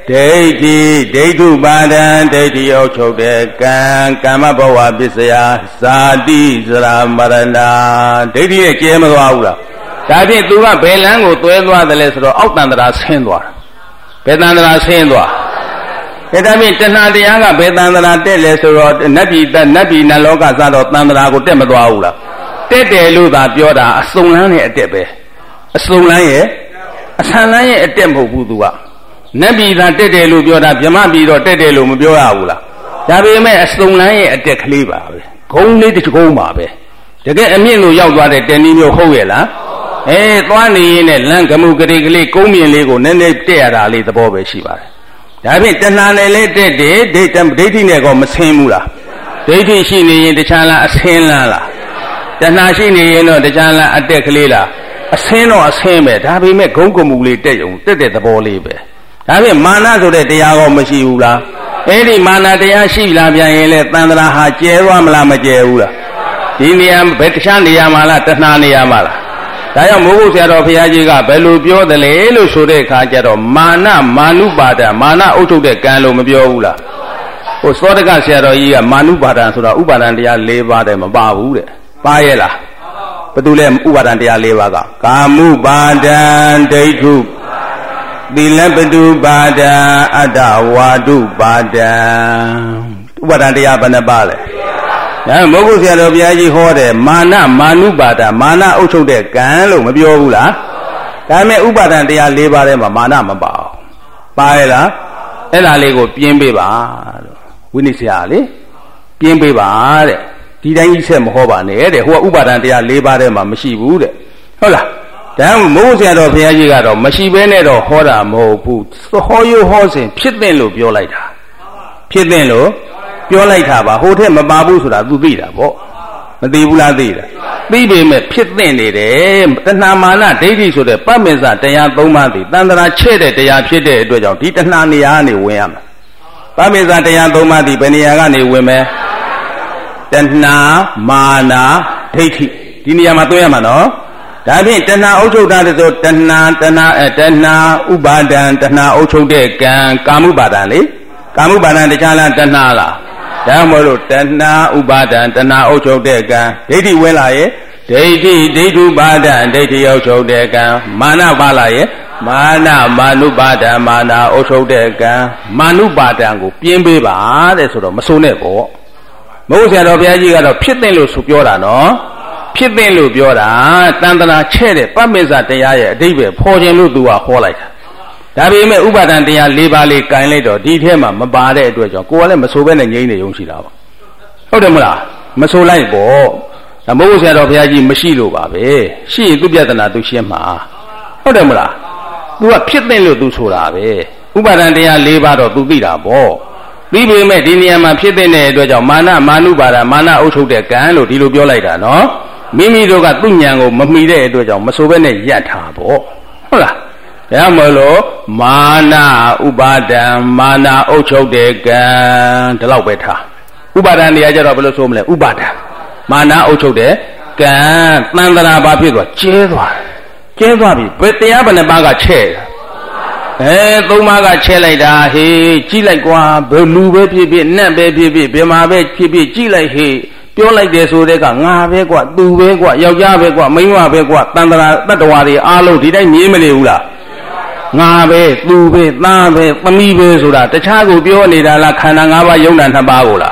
ဒိဋ္ဌိဒိဋ္ဌုပါဒံဒိဋ္ဌိအုပ်ချုပ်တဲ့ကံကာမဘဝပစ္စယဇာတိဇရာမရဏဒိဋ္ဌိနဲ့ကျဲမသွားဘူးလားဒါဖြင့်သူကဘယ်လမ်းကိုသွဲသွားတယ်လဲဆိုတော့အောက်တန္တရာဆင်းသွားတာဘယ်တန္တရာဆင်းသွားဒါဒါဖြင့်တဏှာတရားကဘယ်တန္တရာတက်လဲဆိုတော့နတ်ပြည်နတ်ပြည်နတ်လောကစတော့တန္တရာကိုတက်မသွားဘူးလားတက်တယ်လို့သာပြောတာအစုံလန်းနဲ့အတက်ပဲအစုံလန်းရဲ့အဆန်လန်းရဲ့အတက်မဟုတ်ဘူးသူကနတ်ပြည်သာတက်တယ်လို့ပြောတာဗြဟ္မပြည်တော့တက်တယ်လို့မပြောရဘူးလားဒါပေမဲ့အစုံလန်းရဲ့အတက်ကလေးပါပဲဂုံးလေးတစ်ကုန်းပါပဲတကယ်အမြင့်လို့ရောက်သွားတဲ့တဏီမျိုးဟုတ်ရဲ့လားအဲသွားနေရင်လည်းလမ်းကမှုကလေးကလေးကုန်းမြင့်လေးကိုနည်းနည်းတက်ရတာလေးသဘောပဲရှိပါတယ်ဒါဖြင့်တဏှာနဲ့လည်းတက်တယ်ဒိဋ္ဌိဒိဋ္ဌိနဲ့ကောမဆင်းဘူးလားဒိဋ္ဌိရှိနေရင်တခြားလားအဆင်းလားလားတဏှာရှိနေရင်တော့တခြားလားအတက်ကလေးလားအဆင်းတော့အဆင်းပဲဒါပေမဲ့ဂုံးကမှုလေးတက်ရုံတက်တဲ့သဘောလေးပဲဒါဖြင့်မာနဆိုတဲ့တရားကောမရှိဘူးလားအဲ့ဒီမာနတရားရှိလာပြန်ရင်လေတန်ត្រာဟာကျဲသွားမလားမကျဲဘူးလားဒီနေရာဘယ်တခြားနေရာမှာလားတဏှာနေရာမှာလားဒါကြောင့်မိုးကုတ်ဆရာတော်ဘုရားကြီးကဘယ်လိုပြောတယ်လဲလို့ဆိုတဲ့အခါကျတော့မာနမာနုပါဒမာနအုပ်ချုပ်တဲ့ကံလို့မပြောဘူးလားဟိုသောတကဆရာတော်ကြီးကမာနုပါဒဆိုတာဥပါဒံတရား၄ပါးတည်းမပါဘူးတဲ့ပါရဲ့လားဘယ်သူလဲဥပါဒံတရား၄ပါးကကာမုပါဒံဒိဋ္ဌုသီလပတုပါဒံအတ္တဝါဒုပါဒံဥပါဒံတရားဘယ်နှပါလဲဒါမဟုတ်ဘူးဆရာတော်ဘုရားကြီးဟောတယ်မာနမာနုပါဒမာနအုပ်ချုပ်တဲ့ကံလို့မပြောဘူးလားဒါပေမဲ့ဥပါဒံတရား၄ပါးထဲမှာမာနမပါဘူးပါရဲ့လားအဲ့ဒါလေးကိုပြင်းပေးပါလို့ဝိနည်းဆရာလေပြင်းပေးပါတဲ့ဒီတိုင်းကြီးဆက်မဟောပါနဲ့တဲ့ဟိုကဥပါဒံတရား၄ပါးထဲမှာမရှိဘူးတဲ့ဟုတ်လားဒါမှမဟုတ်ဆရာတော်ဘုရားကြီးကတော့မရှိဘဲနဲ့တော့ဟောတာမဟုတ်ဘူးဟောရိုးဟောစဉ်ဖြစ်တဲ့လို့ပြောလိုက်တာဖြစ်တဲ့လို့ပြောလိုက်တာပါဟိုထက်မပါဘူးဆိုတာ तू သိတာပေါ့မသိဘူးလားသိတာသိပေမဲ့ဖြစ်တဲ့နေတယ်တဏှာမာနဒိဋ္ဌိဆိုတဲ့ပမေဇတရား၃ပါးသည်တန်ត្រာချဲ့တဲ့တရားဖြစ်တဲ့အတွက်ကြောင့်ဒီတဏှာနေရာကနေဝင်ရမယ်ပမေဇတရား၃ပါးသည်ဘယ်နေရာကနေဝင်မယ်တဏှာမာနဒိဋ္ဌိဒီနေရာမှာသွင်းရမှာနော်ဒါဖြင့်တဏှာအုပ်ချုပ်တာဆိုတဏှာတဏှာအဲတဏှာဥပါဒံတဏှာအုပ်ချုပ်တဲ့ကံကာမုပါဒံလေကာမုပါဒံတခြားလားတဏှာလားဒါမှမဟုတ်တဏှာဥပါဒံတဏှာအုပ်ချုပ်တဲ့ကံဒိဋ္ဌိဝင်လာရဲ့ဒိဋ္ဌိဒိဋ္ဌုပါဒံဒိဋ္ဌိအုပ်ချုပ်တဲ့ကံမာနပါလာရဲ့မာနမာနုပါဒံမာနအုပ်ချုပ်တဲ့ကံမာနုပါဒံကိုပြင်းပေးပါတဲ့ဆိုတော့မစိုးနဲ့ပေါ့မဟုတ်ဆရာတော်ဘုရားကြီးကတော့ဖြစ်တဲ့လို့ဆိုပြောတာနော်ဖြစ်တဲ့လို့ပြောတာတန်ត្រာချဲ့တဲ့ပမေဇတရားရဲ့အဓိပ္ပာယ်ဖော်ခြင်းလို့သူကဟောလိုက်တာဒါပေမဲ့ဥပါဒံတရား၄ပါးလေးကင်လိုက်တော့ဒီထဲမှာမပါတဲ့အတွက်ကြောင့်ကိုယ်ကလည်းမဆိုဘဲနဲ့ငြိမ့်နေရုံရှိတာပါဟုတ်တယ်မလားမဆိုလိုက်ပေါ့ဒါမို့ဆရာတော်ဘုရားကြီးမရှိလို့ပါပဲရှိရင်သူပြဿနာသူရှင်းမှာဟုတ်တယ်မလားသူကဖြစ်တဲ့လို့သူဆိုတာပဲဥပါဒံတရား၄ပါးတော့သူသိတာပေါ့ပြီးပေမဲ့ဒီနေရာမှာဖြစ်တဲ့အတွက်ကြောင့်မာနမာနုပါဒမာနအုပ်ချုပ်တဲ့ကံလို့ဒီလိုပြောလိုက်တာနော်မိမိတို့ကသူ့ဉာဏ်ကိုမမီတဲ့အတွက်ကြောင့်မဆိုဘဲနဲ့ယက်ထားပေါ့ဟုတ်လားဒါမှမလို့မာနဥပါဒံမာနအုပ်ချုပ်တဲ့ကံဒီလောက်ပဲထားဥပါဒံနေရာကျတော့ဘယ်လိုဆိုမလဲဥပါဒံမာနအုပ်ချုပ်တဲ့ကံတန်ត្រာဘာဖြစ်သွားကျဲသွားကျဲသွားပြီဘယ်တရားဘယ်နှပါးကချဲ့အဲသုံးပါးကချဲ့လိုက်တာဟေးကြည့်လိုက်ကွာဘယ်လူပဲဖြစ်ဖြစ်နတ်ပဲဖြစ်ဖြစ်ဘယ်မှာပဲဖြစ်ဖြစ်ကြည့်လိုက်ဟေးပြောလိုက်တယ်ဆိုတဲ့ကငါပဲကွာသူပဲကွာယောက်ျားပဲကွာမိန်းမပဲကွာတန်ត្រာတတ္တဝါတွေအားလုံးဒီတိုင်းမြင်မနေဘူးလားငါပဲသူပဲသားပဲသမီးပဲဆိုတာတခြားကိုပြောနေတာလားခန္ဓာ၅ပါးယုံနာနှစ်ပါးကိုလား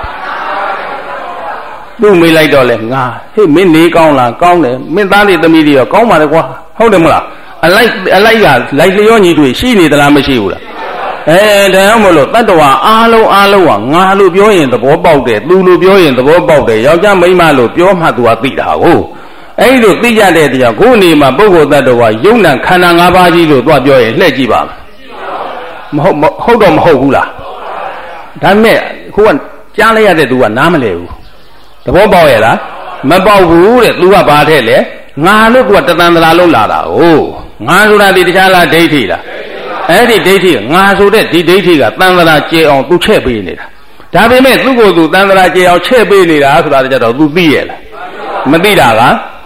သူ့မေးလိုက်တော့လေငါဟေ့မင်းနေကောင်းလားကောင်းတယ်မင်းသားတွေသမီးတွေရောကောင်းပါလေကွာဟုတ်တယ်မလားအလိုက်အလိုက်ကလိုက်လျောညီတွေရှိနေသလားမရှိဘူးလားအဲဒါကြောင့်မလို့တတ္တဝါအားလုံးအားလုံးကငါလို့ပြောရင်သဘောပေါက်တယ်သူလို့ပြောရင်သဘောပေါက်တယ်ယောက်ျားမိန်းမလို့ပြောမှသူကသိတာကိုအဲ့ဒီလိုသိကြတဲ့တရားကိုယ်နေမှာပုဂ္ဂိုလ်တ attva ယုံနာခန္ဓာ၅ပါးကြီးလို့သွားပြောရင်လှည့်ကြည့်ပါမဟုတ်ဟုတ်တော့မဟုတ်ဘူးလားဒါမဲ့ခုကကြားလိုက်ရတဲ့သူကနားမလဲဘူးသဘောပေါက်ရဲ့လားမပေါက်ဘူးတဲ့သူကဘာထဲလဲငါလို့ကတသန္တရာလုံးလာတာကိုငါဆိုတာဒီတခြားလားဒိဋ္ဌိလားအဲ့ဒီဒိဋ္ဌိငါဆိုတဲ့ဒီဒိဋ္ဌိကသန္တရာကျေအောင်သူချဲ့ပေးနေတာဒါပေမဲ့သူ့ကိုယ်သူသန္တရာကျေအောင်ချဲ့ပေးနေတာဆိုတာကြတော့သူသိရဲ့လားမသိတာက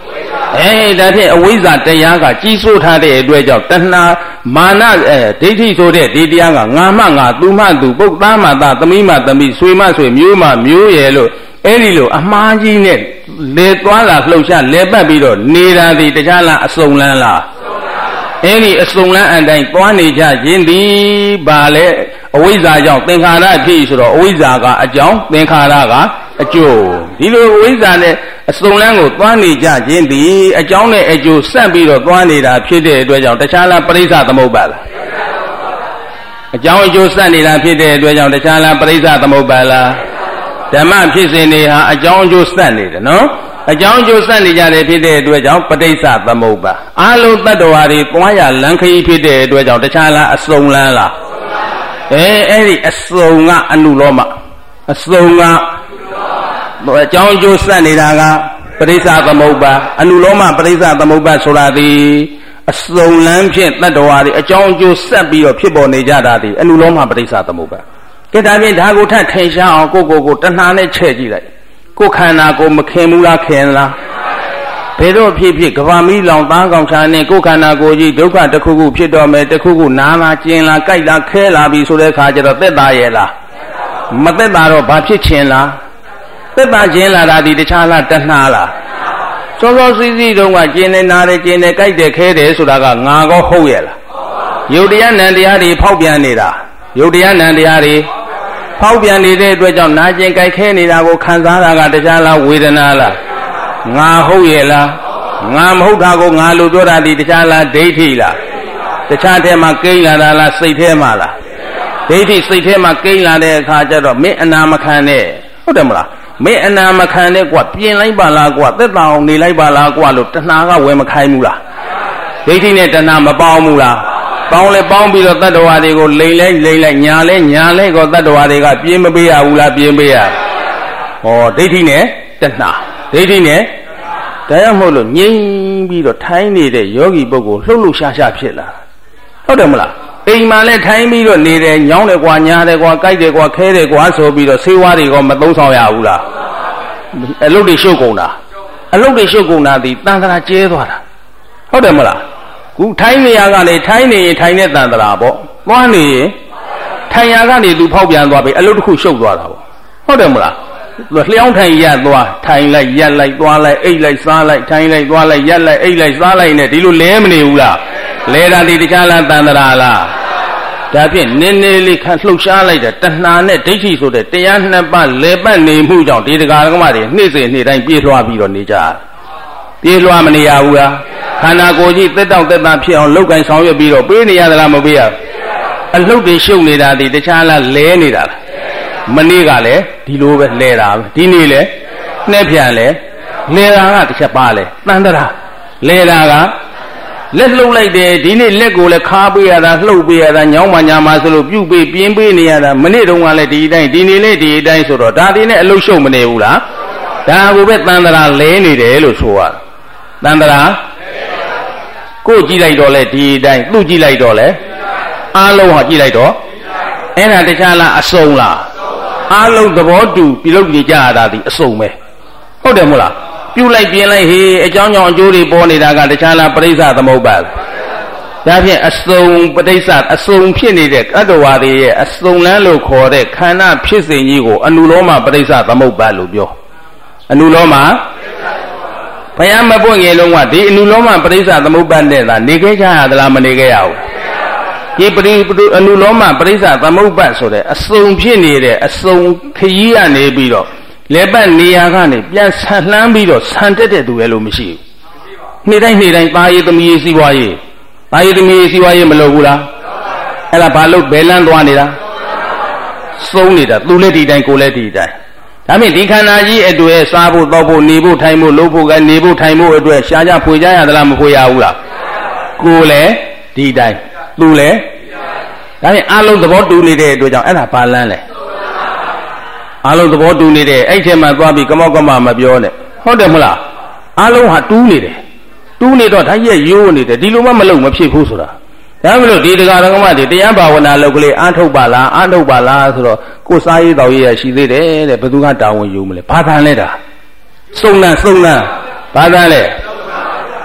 အဲဒါဖြင့်အဝိဇ္ဇာတရားကကြီးစိုးထားတဲ့အတွက်ကြောင့်တဏှာမာနအဲဒိဋ္ဌိဆိုတဲ့ဒီတရားကငါမှငါသူမှသူပုတ်သားမှသားသမီးမှသမီးဆွေမှဆွေမျိုးမှမျိုးရဲ့လို့အဲ့ဒီလိုအမှားကြီးနဲ့လေသွားလာလှုပ်ရှားလဲပတ်ပြီးတော့နေတာဒီတခြားလားအစုံလန်းလားအဲ့ဒီအစုံလန်းအတိုင်းသွားနေကြခြင်းသည်ဘာလဲအဝိဇ္ဇာကြောင့်သင်္ခါရဖြစ်ဆိုတော့အဝိဇ္ဇာကအကြောင်းသင်္ခါရကအကျိုးဒီလိုအဝိဇ္ဇာနဲ့အစုံလန်းကိုသွားနေကြခြင်းသည်အကြောင်းနဲ့အကျိုးဆက်ပြီးတော့သွားနေတာဖြစ်တဲ့အတွက်ကြောင့်တခြားလားပရိစ္ဆသမုပ္ပါလားအကြောင်းအကျိုးဆက်နေတာဖြစ်တဲ့အတွက်ကြောင့်တခြားလားပရိစ္ဆသမုပ္ပါလားဓမ္မဖြစ်စဉ်တွေဟာအကြောင်းအကျိုးဆက်နေတယ်နော်အကြောင်းအကျိုးဆက်နေကြတယ်ဖြစ်တဲ့အတွက်ကြောင့်ပဋိစ္စသမုပ္ပါအလုံးတတ္တဝါတွေတွားရလမ်းခရီးဖြစ်တဲ့အတွက်ကြောင့်တခြားလားအစုံလန်းလားအဲအဲ့ဒီအစုံကအနုလောမအစုံကအကြောင်းအကျိုးဆက်နေတာကပဋိစ္စသမုပ္ပါအနုလောမပဋိစ္စသမုပ္ပါဆိုတာဒီအစုံလန်းဖြင့်တတ္တဝါတွေအကြောင်းအကျိုးဆက်ပြီးတော့ဖြစ်ပေါ်နေကြတာဒီအနုလောမပဋိစ္စသမုပ္ပါကဲဒါဖြင့်ဒါကိုထပ်ထင်ရှားအောင်ကိုကိုကိုတဏှာနဲ့ချဲ့ကြည့်လိုက်ကိုခန္ဓာကိုမခင်ဘူးလားခင်လားဘယ်တော့ဖြစ်ဖြစ်ကဘာမီးလောင်သားကောင်ချာနဲ့ကိုခန္ဓာကိုကြီးဒုက္ခတစ်ခုခုဖြစ်တော့မယ်တစ်ခုခုနားလားကျင်လားကြိုက်လားခဲလားပြီဆိုတဲ့အခါကျတော့သက်သာရဲ့လားမသက်သာတော့ဘာဖြစ်ခြင်းလားသက်သာခြင်းလားဒါဒီတခြားလားတဏှာလားစောစောစီးစီးတုန်းကကျင်နေနားတယ်ကျင်နေကြိုက်တယ်ခဲတယ်ဆိုတာကငါကောဟုတ်ရဲ့လားယုတ်တရားနံတရားတွေဖောက်ပြန်နေတာယုတ်တရားနံတရားတွေဖောက်ပြန်နေတဲ့အတွက်ကြောင့်နာကျင်ကြိုက်ခဲနေတာကိုခံစားတာကတခြားလားဝေဒနာလားငါဟုတ်ရဲ့လားငါမဟုတ်တာကိုငါလို့ပြောတာဒီတခြားလားဒိဋ္ဌိလားတခြားထဲမှာကိန်းလာတာလားစိတ်ထဲမှာလားဒိဋ္ဌိစိတ်ထဲမှာကိန်းလာတဲ့အခါကျတော့မင်းအနာမခံနဲ့ဟုတ်တယ်မလားမင်းအနာမခံနဲ့ကွာပြင်လိုက်ပါလားကွာသက်သာအောင်နေလိုက်ပါလားကွာလို့တဏှာကဝယ်မခိုင်းဘူးလားဒိဋ္ဌိနဲ့တဏှာမပေါင်းဘူးလားပေါင်းလဲပေါင်းပြီးတော့တတ္တဝါတွေကိုလိမ့်လဲလိမ့်လိုက်ညာလဲညာလဲကောတတ္တဝါတွေကပြင်းမပေးရဘူးလားပြင်းပေးရဟောဒိဋ္ဌိနဲ့တဏှာဒိဋ္ဌိနဲ့ဒါရမဟုတ်လို့ငြိမ့်ပြီးတော့ထိုင်းနေတဲ့ယောဂီပုဂ္ဂိုလ်လှုပ်လှုပ်ရှားရှားဖြစ်လာဟုတ်တယ်မလားအိမ်မှာလဲထိုင်းပြီးတော့နေတယ်ညောင်းတယ်ကွာညာတယ်ကွာကြိုက်တယ်ကွာခဲတယ်ကွာဆိုပြီးတော့ဆေးဝါးတွေကမသုံးဆောင်ရဘူးလားအလုပ်တွေရှုပ်ကုန်တာအလုပ်တွေရှုပ်ကုန်တာဒီတန်ត្រာကျဲသွားတာဟုတ်တယ်မလားခုထိုင်းနေရကနေထိုင်းနေရင်ထိုင်းတဲ့တန်ត្រာပေါ့သွားနေရင်ထိုင်ရကနေသူဖောက်ပြန်သွားပြီအလုပ်တစ်ခုရှုပ်သွားတာပေါ့ဟုတ်တယ်မလားလျှောင်းထိုင်ရသွားထိုင်လိုက်ရက်လိုက်သွားလိုက်အိတ်လိုက်စားလိုက်ထိုင်လိုက်သွားလိုက်ရက်လိုက်အိတ်လိုက်စားလိုက်နဲ့ဒီလိုလဲမနေဘူးလားလဲတာဒီတခြားလားတန်ត្រာလားဒါဖြင့်နည်းနည်းလေးခန့်လှုပ်ရှားလိုက်တဲ့တဏှာနဲ့ဒိဋ္ဌိဆိုတဲ့တရားနှစ်ပါးလဲပတ်နေမှုကြောင့်ဒီတရားဓမ္မတွေနေ့စဉ်နေ့တိုင်းပြေးလွှားပြီးတော့နေကြပြေးလွှားမနေရဘူးလားခန္ဓာကိုယ်ကြီးသက်တောင့်သက်သာဖြစ်အောင်လောက်ကင်ဆောင်ရွက်ပြီးတော့ပေးနေရသလားမပေးရအလှုပ်တွေရှုပ်နေတာဒီတခြားလားလဲနေတာလားမနေ့ကလည်းဒီလိုပဲလဲတာပဲဒီနေ့လည်းနှက်ပြန်လဲလဲတာကတစ်ချက်ပါလဲတန်ត្រာလဲတာကလက်လှုပ်လိုက်တယ်ဒီနေ့လက်ကိုလည်းခါပေးရတာလှုပ်ပေးရတာညောင်းမညာမဆိုလို့ပြုတ်ပေးပြင်းပေးနေရတာမနေ့တုန်းကလည်းဒီအတိုင်းဒီနေ့လည်းဒီအတိုင်းဆိုတော့ဒါဒီနဲ့အလှုပ်ရှုပ်မနေဘူးလားဒါကိုပဲတန်ត្រာလဲနေတယ်လို့ဆိုရတန်ត្រာကိုကြည့်လိုက်တော့လဲဒီအတိုင်းသူ့ကြည့်လိုက်တော့လဲအားလုံးဟာကြည့်လိုက်တော့အဲ့ဒါတခြားလားအစုံလားအားလုံးသဘောတူပြုလုပ်နေကြရတာဒီအစုံပဲဟုတ်တယ်မို့လားပြုလိုက်ပြင်းလိုက်ဟေးအကြောင်းကြောင့်အကျိုးတွေပေါ်နေတာကတခြားလားပရိစ္ဆသမုပ္ပါဒါဖြင့်အစုံပရိစ္ဆအစုံဖြစ်နေတဲ့အတ္တဝါတွေရဲ့အစုံလန်းလို့ခေါ်တဲ့ခန္ဓာဖြစ်စဉ်ကြီးကိုအနုလောမပရိစ္ဆသမုပ္ပါလို့ပြောအနုလောမဘုရားမပွင့်ငယ်လုံးကဒီအနုလောမပရိစ္ဆသမုပ္ပါနဲ့သာနေခဲ့ကြရသလားမနေခဲ့ရဘူးဒီပရိအနုလောမပရိစ္ဆသမုပ္ပါဆိုတဲ့အစုံဖြစ်နေတဲ့အစုံခရီးကနေပြီးတော့လက်ပတ်နေရာကနေပြန်ဆန်လှမ်းပြီးတော့ဆန်တက်တဲ့သူလည်းလို့မရှိဘူးနေ့တိုင်းနေ့တိုင်းပါရည်သမီးရေးစီးပွားရေးပါရည်သမီးရေးစီးပွားရေးမလုပ်ဘူးလားအဲ့ဒါဘာလို့ဘယ်လန်းသွားနေတာစုံးနေတာသူလည်းဒီတိုင်းကိုလည်းဒီတိုင်းဒါဖြင့်ဒီခန္ဓာကြီးအတွက်စားဖို့တောက်ဖို့နေဖို့ထိုင်ဖို့လုပ်ဖို့ကနေဖို့ထိုင်ဖို့အတွက်ရှားကြဖွေကြရသလားမဖွေရဘူးလားကိုလည်းဒီတိုင်းသူလည်းဒါဖြင့်အလုံးသဘောတူနေတဲ့အတွက်ကြောင့်အဲ့ဒါဘာလန်းလဲအလုံးသဘောတူနေတဲ့အဲ့ထဲမှာသွားပြီးကမောက်ကမမပြောနဲ့ဟုတ်တယ်မလားအလုံးဟာတူးနေတယ်တူးနေတော့ဓာတ်ရဲ့ရိုးနေတယ်ဒီလိုမှမလုပ်မဖြစ်ဘူးဆိုတာဒါမလို့ဒီတရားဓမ္မတွေတရားဘာဝနာလုပ်ကလေးအားထုတ်ပါလားအားထုတ်ပါလားဆိုတော့ကိုယ်စားရေးတော်ရေးရရှိသေးတယ်တဲ့ဘယ်သူကတာဝန်ယူမလဲဘာသာလဲတာစုံလန်းစုံလန်းဘာသာလဲ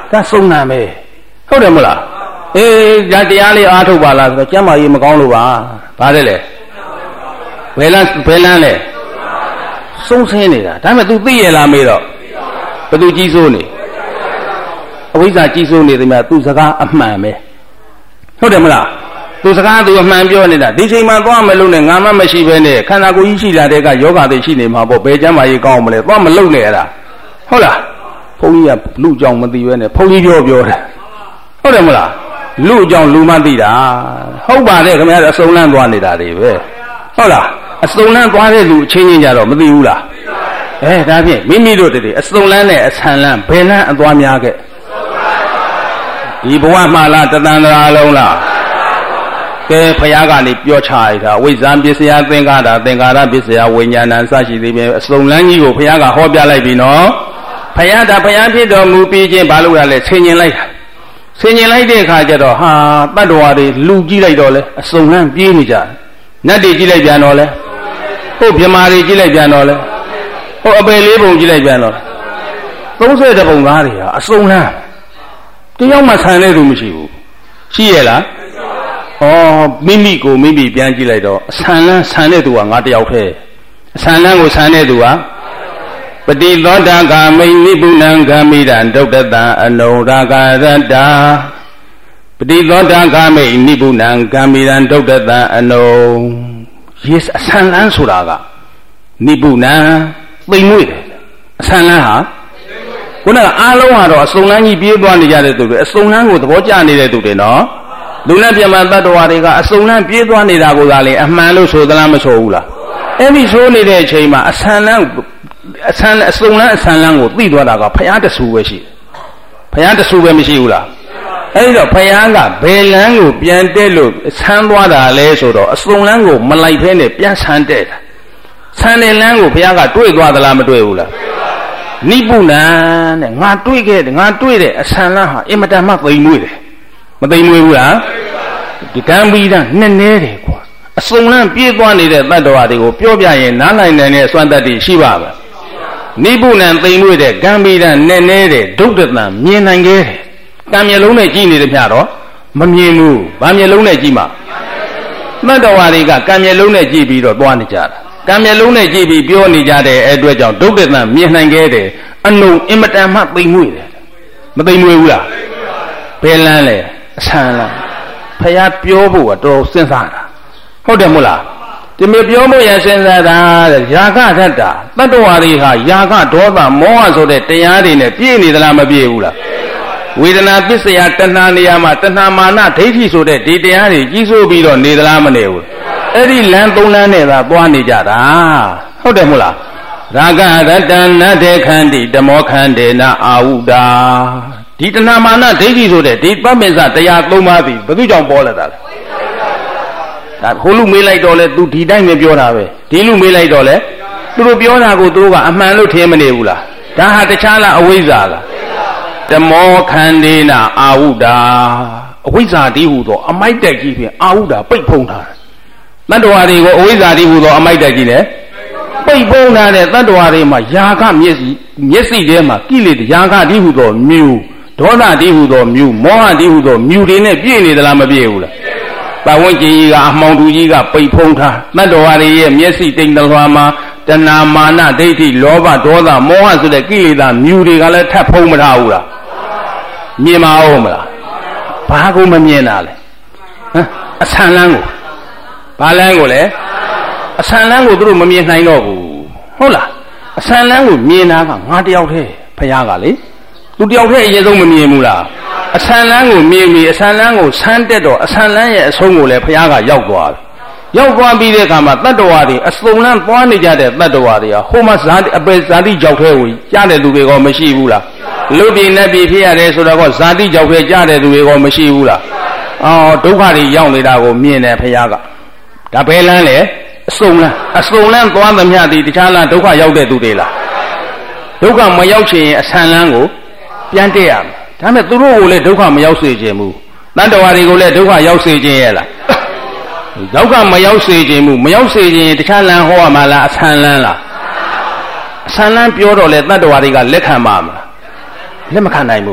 ဒါစုံနာပဲဟုတ်တယ်မလားအေးဒါတရားလေးအားထုတ်ပါလားဆိုတော့ကျမ်းမာရေးမကောင်းလို့ပါဘာလဲလဲဘယ်လန်းဘယ်လန်းလဲစုံဆင်းနေတာဒါပေမဲ့ तू သိရလားမေးတော့ဘယ်သူကြီးစိုးနေအဝိဇ္ဇာကြီးစိုးနေတယ်များ तू စကားအမှန်ပဲဟုတ်တယ်မလား तू စကား तू အမှန်ပြောနေတာဒီချိန်မှာသွားမလို့နဲ့ငါမှမရှိဘဲနဲ့ခန္ဓာကိုယ်ကြီးရှိလာတဲ့ကယောဂတွေရှိနေမှာပေါ့ဘယ်ကျမ်းမာရေးကောင်းမလဲသွားမလို့နဲ့အဲ့ဒါဟုတ်လားဘုန်းကြီးကလူကြောင်မသိပဲနဲ့ဘုန်းကြီးပြောပြောတယ်ဟုတ်တယ်မလားလူကြောင်လူမသိတာဟုတ်ပါတယ်ခင်ဗျားအစုံလန်းသွားနေတာတွေပဲဟုတ်လားအစုံလန်းသွားတဲ့လူအချင်းချင်းကြတော့မသိဘူးလားအဲဒါဖြင့်မိမိတို့တည်းအစုံလန်းနဲ့အဆန်လန်းဘယ်လန်းအသွားများခဲ့ဒီဘဝမှာလားတသန္တရာလုံးလားကဲဘုရားကနေပြောချရတာဝိဇ္ဇာပစ္စယသင်္ကာရသင်္ကာရပစ္စယဝိညာဏစရှိသေးပြီအစုံလန်းကြီးကိုဘုရားကဟောပြလိုက်ပြီနော်ဘုရားဒါဘုရားဖြစ်တော်မူပြီးချင်းဘာလို့ရလဲဆင်ញင်လိုက်တာဆင်ញင်လိုက်တဲ့အခါကျတော့ဟာတတ္တဝါတွေလူကြည့်လိုက်တော့လဲအစုံလန်းပြေးနေကြတယ်နတ်တွေကြည့်လိုက်ပြန်တော့လဲဟုတ်မြမာတွေကြည့်လိုက်ပြန်တော့လဲဟုတ်အပယ်လေးပုံကြည့်လိုက်ပြန်တော့သုံးဆယ်တပုံသားတွေဟာအစုံလန်းတယောက်မှဆန်တဲ့သူမရှိဘူးရှိရဲ့လားဩမိမိကိုမိမိပြန်ကြည့်လိုက်တော့အဆန်လန်းဆန်တဲ့သူကငါတယောက်တည်းအဆန်လန်းကိုဆန်တဲ့သူကပတိသောတာဂာမိနိဗ္ဗုဏံဂာမိရံဒုက္ခတံအနုရာဂရတ္တာပတိသောတာဂာမိနိဗ္ဗုဏံဂာမိရံဒုက္ခတံအနုယေအဆန်လန်းဆိုတာကနိဗ္ဗုဏံသိမ်မွေ့တယ်အဆန်လန်းဟာခုနကအားလုံးကတော့အစုံလန်းကြီးပြေးသွားနေကြတဲ့သူတွေအစုံလန်းကိုသဘောကျနေတဲ့သူတွေနော်လူနဲ့ပြမတတ္တဝါတွေကအစုံလန်းပြေးသွားနေတာကိုသာလေအမှန်လို့ဆိုသလားမဆိုဘူးလားအဲ့ဒီဆိုနေတဲ့အချိန်မှာအဆန်လန်းအဆန်အစုံလန်းအဆန်လန်းကိုသိသွားတာကဘုရားတဆူပဲရှိတယ်ဘုရားတဆူပဲမရှိဘူးလားအဲ့တော့ဘုရားကဘယ်လန်းကိုပြန်တက်လို့ဆန်းသွားတာလဲဆိုတော့အစုံလန်းကိုမလိုက်ဖဲနဲ့ပြန်ဆန်းတက်တာဆန်းတဲ့လန်းကိုဘုရားကတွေ့သွားသလားမတွေ့ဘူးလားနိဗ္ဗုဏံတဲ့ငါတွေ့ခဲ့တယ်ငါတွေ့တဲ့အဆန်လန်းဟာအင်မတန်မှသိမ်မွေ့တယ်မသိမ်မွေ့ဘူးလားဒီကံပိဒနဲ့နဲတယ်ကွာအစုံလန်းပြေးသွားနေတဲ့တတ္တဝါတွေကိုပြောပြရင်နားနိုင်တဲ့စွမ်းတတ်တည်ရှိပါမယ်နိဗ္ဗုဏံသိမ်မွေ့တဲ့ကံပိဒနဲ့နဲတဲ့ဒုက္ခတံမြင်နိုင်ခဲ့တယ်ကံမျက်လုံးနဲ့ကြည့်နေတယ်ဖြာတော့မမြင်ဘူးဗာမျက်လုံးနဲ့ကြည့်မှတတ္တဝါတွေကကံမျက်လုံးနဲ့ကြည့်ပြီးတော့သွားနေကြတာကံမျက်လုံးနဲ့ကြည့်ပြီးပြောနေကြတဲ့အတွက်ကြောင့်ဒုက္ခတံမြင်နိုင်ခဲ့တယ်အနုအင်မတန်မှသိမ်မွေ့တယ်မသိမ်မွေ့ဘူးလားဘယ်လန်းလဲအဆန်လန်းဖះပြောဖို့ကတော်စဉ်းစားတာဟုတ်တယ်မို့လားဒီမေပြောဖို့ရစဉ်းစားတာတဲ့ယာကတတ္တာတတ္တဝါတွေဟာယာကဒေါသမောဟဆိုတဲ့တရားတွေနဲ့ပြည့်နေသလားမပြည့်ဘူးလားဝေဒနာပစ္စယတဏှာနေရာမှာတဏှာမာနဒိဋ္ဌိဆိုတဲ့ဒီတရားတွေကြီးစိုးပြီးတော့နေသလားမနေဘူးအဲ့ဒီလမ်းသုံးလမ်းနဲ့သာသွားနေကြတာဟုတ်တယ်မို့လားရာဂရတ္တနတ္တေခန္တိဓမ္မောခန္တေနအာဟုတာဒီတဏှာမာနဒိဋ္ဌိဆိုတဲ့ဒီပမစ္ဆတရားသုံးပါးသည်ဘယ်သူကြောင့်ပေါ်လာတာလဲဒါဟိုလူမေးလိုက်တော့လဲသူဒီတိုင်းပဲပြောတာပဲဒီလူမေးလိုက်တော့လဲသူတို့ပြောတာကိုသူတို့ကအမှန်လို့ထင်မနေဘူးလားဒါဟာတခြားလားအဝိဇ္ဇာလားဓမ္မောခန္တေနအာဟုတာအဝိဇ္ဇာတိဟုသောအမိုက်တက်ကြီးဖြင့်အာဟုတာပိတ်ဖုံးထားတယ်တတ္တဝါတွေကိုအဝိဇ္ဇာတိဟုသောအမိုက်တက်ကြီးနဲ့ပိတ်ဖုံးထားတဲ့တတ္တဝါတွေမှာယာကမျက်စိမျက်စိထဲမှာကိလေသာယာကတိဟုသောမြူဒေါသတိဟုသောမြူမောဟတိဟုသောမြူတွေနဲ့ပြည့်နေသလားမပြည့်ဘူးလားပတ်ဝန်းကျင်ကြီးကအမှောင်တူကြီးကပိတ်ဖုံးထားတတ္တဝါတွေရဲ့မျက်စိတိမ်တလွှာမှာတဏှာမာနဒိဋ္ဌိလောဘဒေါသမောဟဆိုတဲ့ကိလေသာမြူတွေကလည်းထပ်ဖုံးမထားဘူးလားမြင်မအောင်မလားဘာကိုမမြင်တာလဲဟမ်အဆန်လန်းကိုဘာလန်းကိုလဲအဆန်လန်းကိုသူတို့မမြင်နိုင်တော့ဘူးဟုတ်လားအဆန်လန်းကိုမြင်တာကငါတယောက်တည်းဖခင်ကလေသူတယောက်တည်းအရင်ဆုံးမမြင်ဘူးလားအဆန်လန်းကိုမြင်ပြီးအဆန်လန်းကိုဆန်းတက်တော့အဆန်လန်းရဲ့အဆုံးကိုလည်းဖခင်ကရောက်သွားပြီရောက်သွားပြီးတဲ့အခါမှာတတ္တဝါတွေအစုံလန်းသွားနေကြတဲ့တတ္တဝါတွေဟာဟိုမှာဇာတိအပေဇာတိကြောက်ထဲကိုကြားတဲ့လူတွေကမရှိဘူးလားလူပြင်းနဲ့ပြဖြစ်ရတယ်ဆိုတော့ဇာတိကြောက်ထဲကြားတဲ့လူတွေကမရှိဘူးလားအော်ဒုက္ခတွေရောက်နေတာကိုမြင်တယ်ဖခင်ကဒါဘယ်လန်းလဲအစုံလန်းအစုံလန်းသွားသမျှသည်တခြားလားဒုက္ခရောက်တဲ့သူတွေလားဒုက္ခမရောက်ချင်ရင်အဆန်လန်းကိုပြန်တက်ရမယ်ဒါပေမဲ့သူတို့ကိုလည်းဒုက္ခမရောက်စေခြင်းဘူးတန်တဝါတွေကိုလည်းဒုက္ခရောက်စေခြင်းရဲ့လားဒုက္ခမရောက်စေခြင်းဘူးမရောက်စေခြင်းတခြားလမ်းဟောရမှာလားအဆန်လန်းလားအဆန်လန်းပြောတော့လေတန်တဝါတွေကလက်ခံပါမလားလက်မခံနိုင်ဘူး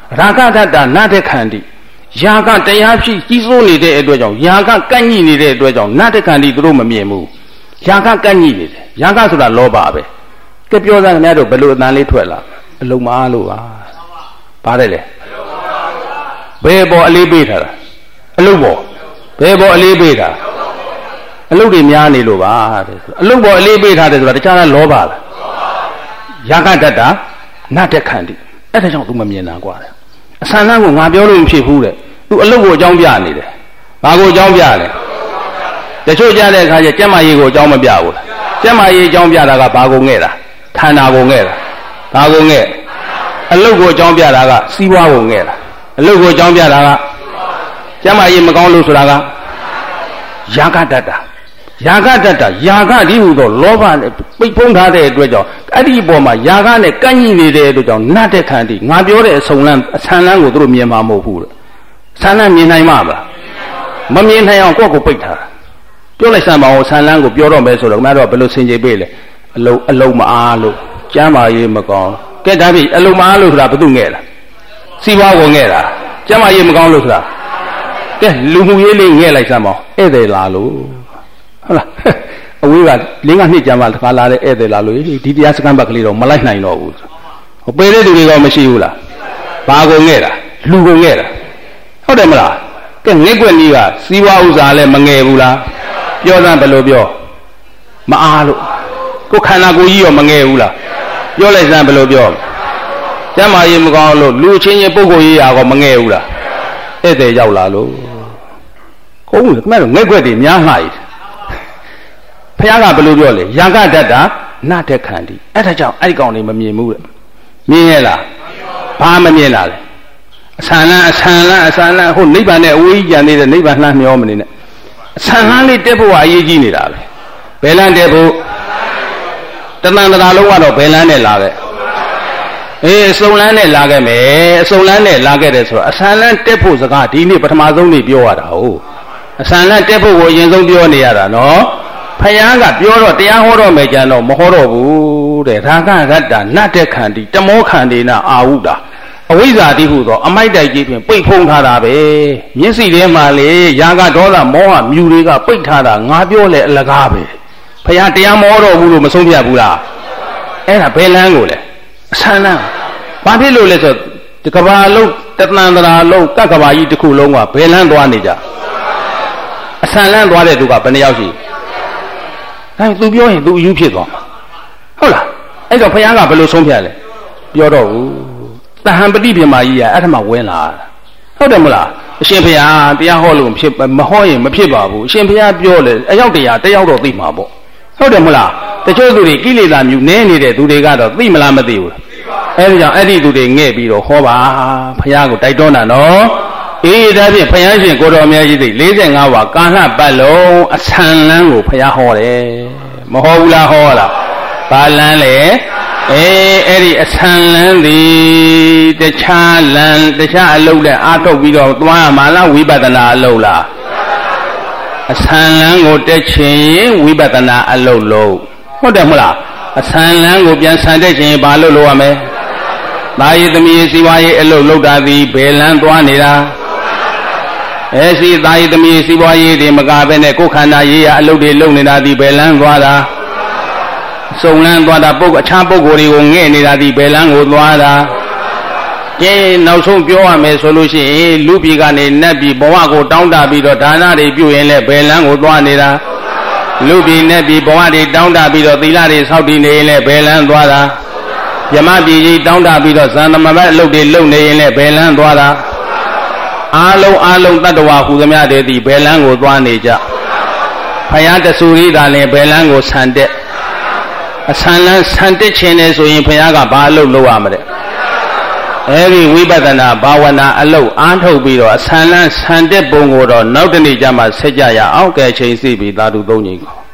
ရာဂတတ္တနတ္တခန္တီယာကတရားဖြစ်ကြီးစိုးနေတဲ့အတွက်ကြောင့်ယာကကန့်ညိနေတဲ့အတွက်ကြောင့်နတ္တခန္တီသူတို့မမြင်ဘူးယာကကန့်ညိနေတယ်ယာကဆိုတာလောဘပဲကဲပြောသားခင်ဗျားတို့ဘယ်လိုအတန်လေးထွက်လာအလုံးမအားလို့ပါပါတယ်လေဘယ်ပေါ်အလေးပေးထားတာအလုံးပေါ်ဘယ်ပေါ်အလေးပေးတာအလုံးတွေများနေလို့ပါတဲ့အလုံးပေါ်အလေးပေးထားတယ်ဆိုတာတခြားလားလောဘလားယာကတတ္တနတ္တခန္တီအဲ့ဒါကြောင့်သူမမြင်တာကွာအဆန္ဒကိုငါပြောလို့မဖြစ်ဘူးတဲ့သူအလုပ်ကိုအကြောင်းပြနေတယ်ဘာကိုအကြောင်းပြလဲတချို့ကြတဲ့အခါကျကျက်မကြီးကိုအကြောင်းမပြဘူးလားကျက်မကြီးအကြောင်းပြတာကဘာကိုငဲ့တာခန္ဓာကိုငဲ့တာဘာကိုငဲ့အလုပ်ကိုအကြောင်းပြတာကစီးပွားကိုငဲ့တာအလုပ်ကိုအကြောင်းပြတာကကျက်မကြီးမကောင်းလို့ဆိုတာကယာကတတ္တယာကတတ္တယာကဒီဟူသောလောဘနဲ့ပိတ်ဖုံးထားတဲ့အတွက်ကြောင့်အဲ့ဒီအပေါ်မှာယာကနဲ့ကန့်ညိနေတဲ့အတွက်ကြောင့်နတ္တခန္တီငါပြောတဲ့အစုံလန်းအဆန်းလန်းကိုသူတို့မြင်မှာမဟုတ်ဘူးတဲ့ဆန်းလန်းမြင်နိုင်မှာမလားမမြင်နိုင်အောင်ကိုယ့်ကိုပိတ်ထားတာပြောလိုက်စမ်းပါဦးဆန်းလန်းကိုပြောတော့မယ်ဆိုတော့ခင်ဗျားတို့ဘယ်လိုဆင်ခြင်ပေးလဲအလုံးအလုံးမအားလို့ကျမ်းမာရေးမကောင်းကဲဒါဖြင့်အလုံးမအားလို့ဆိုတာဘယ်သူငဲ့လားစီးပွားကိုငဲ့တာကျမ်းမာရေးမကောင်းလို့ဆိုတာကဲလူမှုရေးလေးငဲ့လိုက်စမ်းပါဧည့်သည်လာလို့ဟုတ်လားအဝေးကလင်းကနှစ်ကြမ်းပါတခါလာတဲ့ဧည့်သည်လာလို့ဒီတရားစကမ်းဘက်ကလေးတော့မလိုက်နိုင်တော့ဘူးဟိုပေတဲ့သူတွေကမရှိဘူးလားဘာကိုငဲ့တာလူကိုငဲ့တာဟုတ်တယ်မလားကဲငဲ့ွက်ကြီးကစီးပွားဥစ္စာလည်းမငယ်ဘူးလားပြောစမ်းဘယ်လိုပြောမအားလို့ကိုခန္ဓာကိုယ်ကြီးရောမငယ်ဘူးလားပြောလိုက်စမ်းဘယ်လိုပြောကျမ်းမာရေးမကောင်းလို့လူချင်းချင်းပုဂ္ဂိုလ်ရေးရာကောမငယ်ဘူးလားဧည့်သည်ရောက်လာလို့ကိုယ်ကခင်ဗျားတို့ငဲ့ွက်တွေများလှရည်ဘုရားကဘယ်လိုပြောလဲယာကတတ္တနတ္တခန္တီအဲ့ဒါကြောင့်အဲ့ဒီကောင်တွေမမြင်ဘူးတဲ့မြင်ရဲ့လားဘာမမြင်လားလဲအဆန်လန်းအဆန်လန်းအဆန်လန်းဟိုနိဗ္ဗာန်နဲ့အဝေးကြီးကြံနေတဲ့နိဗ္ဗာန်လှမ်းမျောမနေနဲ့အဆန်လန်းလေးတက်ဖို့အရေးကြီးနေတာပဲဘယ်လန်းတက်ဖို့တဏ္ဍာရာလုံးကတော့ဘယ်လန်းနဲ့လာခဲ့အေးအစုံလန်းနဲ့လာခဲ့မယ်အစုံလန်းနဲ့လာခဲ့တယ်ဆိုတော့အဆန်လန်းတက်ဖို့စကားဒီနေ့ပထမဆုံးနေ့ပြောရတာဟုတ်အဆန်လန်းတက်ဖို့ကိုအရင်ဆုံးပြောနေရတာနော်ဖယားကပြောတော့တရားဟောတော့မယ်ကြံတော့မဟောတော့ဘူးတဲ့ရာဂရတ္တနတ္တခန္တီတမောခန္တေနအာဟုတာအဝိဇ္ဇာတိဟုသောအမိုက်တိုက်ကြီးဖြင့်ပိတ်ဖုံးထားတာပဲမျက်စိထဲမှာလေယာကဒေါသမောဟမြူတွေကပိတ်ထားတာငါပြောလေအလကားပဲဖယားတရားမဟောတော့ဘူးလို့မဆုံးဖြတ်ဘူးလားအဲ့ဒါဘယ်လန်းကိုလဲအဆန်းလန်းဘာဖြစ်လို့လဲဆိုဒီကဘာလုံးတသန္တရာလုံးကကဘာကြီးတစ်ခုလုံးကဘယ်လန်းသွားနေကြအဆန်းလန်းသွားတဲ့သူကဘယ်နှယောက်ရှိအဲသူပြောရင်သူအယူဖြစ်သွားမှာဟုတ်လားအဲ့တော့ဘုရားကဘယ်လိုဆုံးဖြတ်လဲပြောတော့ဘူးသဟံပတိပြမကြီးကအဲ့ထမဝင်လာဟုတ်တယ်မလားအရှင်ဘုရားတရားဟောလို့ဖြစ်မဟောရင်မဖြစ်ပါဘူးအရှင်ဘုရားပြောလေအယောက်တရာတယောက်တော့သိမှာပေါ့ဟုတ်တယ်မလားတချို့သူတွေကိလေသာမျိုးနည်းနေတဲ့သူတွေကတော့သိမလားမသိဘူးအဲ့ဒီကြောင့်အဲ့ဒီသူတွေငဲ့ပြီးတော့ဟောပါဘုရားကိုတိုက်တွန်းတာနော်အေးဒါဖြင့်ဘုရားရှင်ကိုတော်မြတ်ကြီးသိ၄၅ဝါကာလပတ်လုံးအဆန်လန်းကိုဘုရားဟောတယ်မဟောဘူးလားဟောလားဘာလန်းလဲအေးအဲ့ဒီအဆန်လန်းသည်တခြားလန်းတခြားအလုပ်နဲ့အာထုတ်ပြီးတော့သွားရမှာလားဝိပဿနာအလုပ်လားအဆန်လန်းကိုတက်ချင်ရင်ဝိပဿနာအလုပ်လုပ်ဟုတ်တယ်မလားအဆန်လန်းကိုပြန်ဆန်တက်ချင်ရင်ဘာလုပ်လုပ်ရမလဲသာယသမီးစီဝါရေးအလုပ်လုပ်တာသည်ဘယ်လန်းသွားနေတာအဲစီသာယသမီးစီပွားရေးတွေမကပဲနဲ့ကိုယ်ခန္ဓာရေးရအလုပ်တွေလုပ်နေတာဒီဘယ်လန်းသွားတာစုံလန်းသွားတာပုဂ္ဂအခြားပုဂ္ဂိုလ်တွေကိုငဲ့နေတာဒီဘယ်လန်းကိုသွားတာကဲနောက်ဆုံးပြောရမယ်ဆိုလို့ရှိရင်လူပြည်ကနေနတ်ပြည်ဘဝကိုတောင်းတပြီးတော့ဒါနတွေပြုရင်လည်းဘယ်လန်းကိုသွားနေတာလူပြည်နတ်ပြည်ဘဝတွေတောင်းတပြီးတော့သီလတွေဆောက်တည်နေရင်လည်းဘယ်လန်းသွားတာယမပြည်ကြီးတောင်းတပြီးတော့ဇန်သမဘတ်အလုပ်တွေလုပ်နေရင်လည်းဘယ်လန်းသွားတာအားလုံးအားလုံးတတ္တဝါဟူသမျှတည်းသည်ဘယ်လန်းကိုသွားနေကြဖယားတဆူရီသာလည်းဘယ်လန်းကိုဆန်တက်အဆန်လန်းဆန်တက်ခြင်းနဲ့ဆိုရင်ဖယားကဘာအလုပ်လုပ်ရမလဲအဲဒီဝိပဿနာဘာဝနာအလုပ်အားထုတ်ပြီးတော့အဆန်လန်းဆန်တက်ပုံကိုတော့နောက်တနေ့ကျမှဆက်ကြရအောင်ကဲချိန်စီပြီးသာဓုသုံးချိန်ကို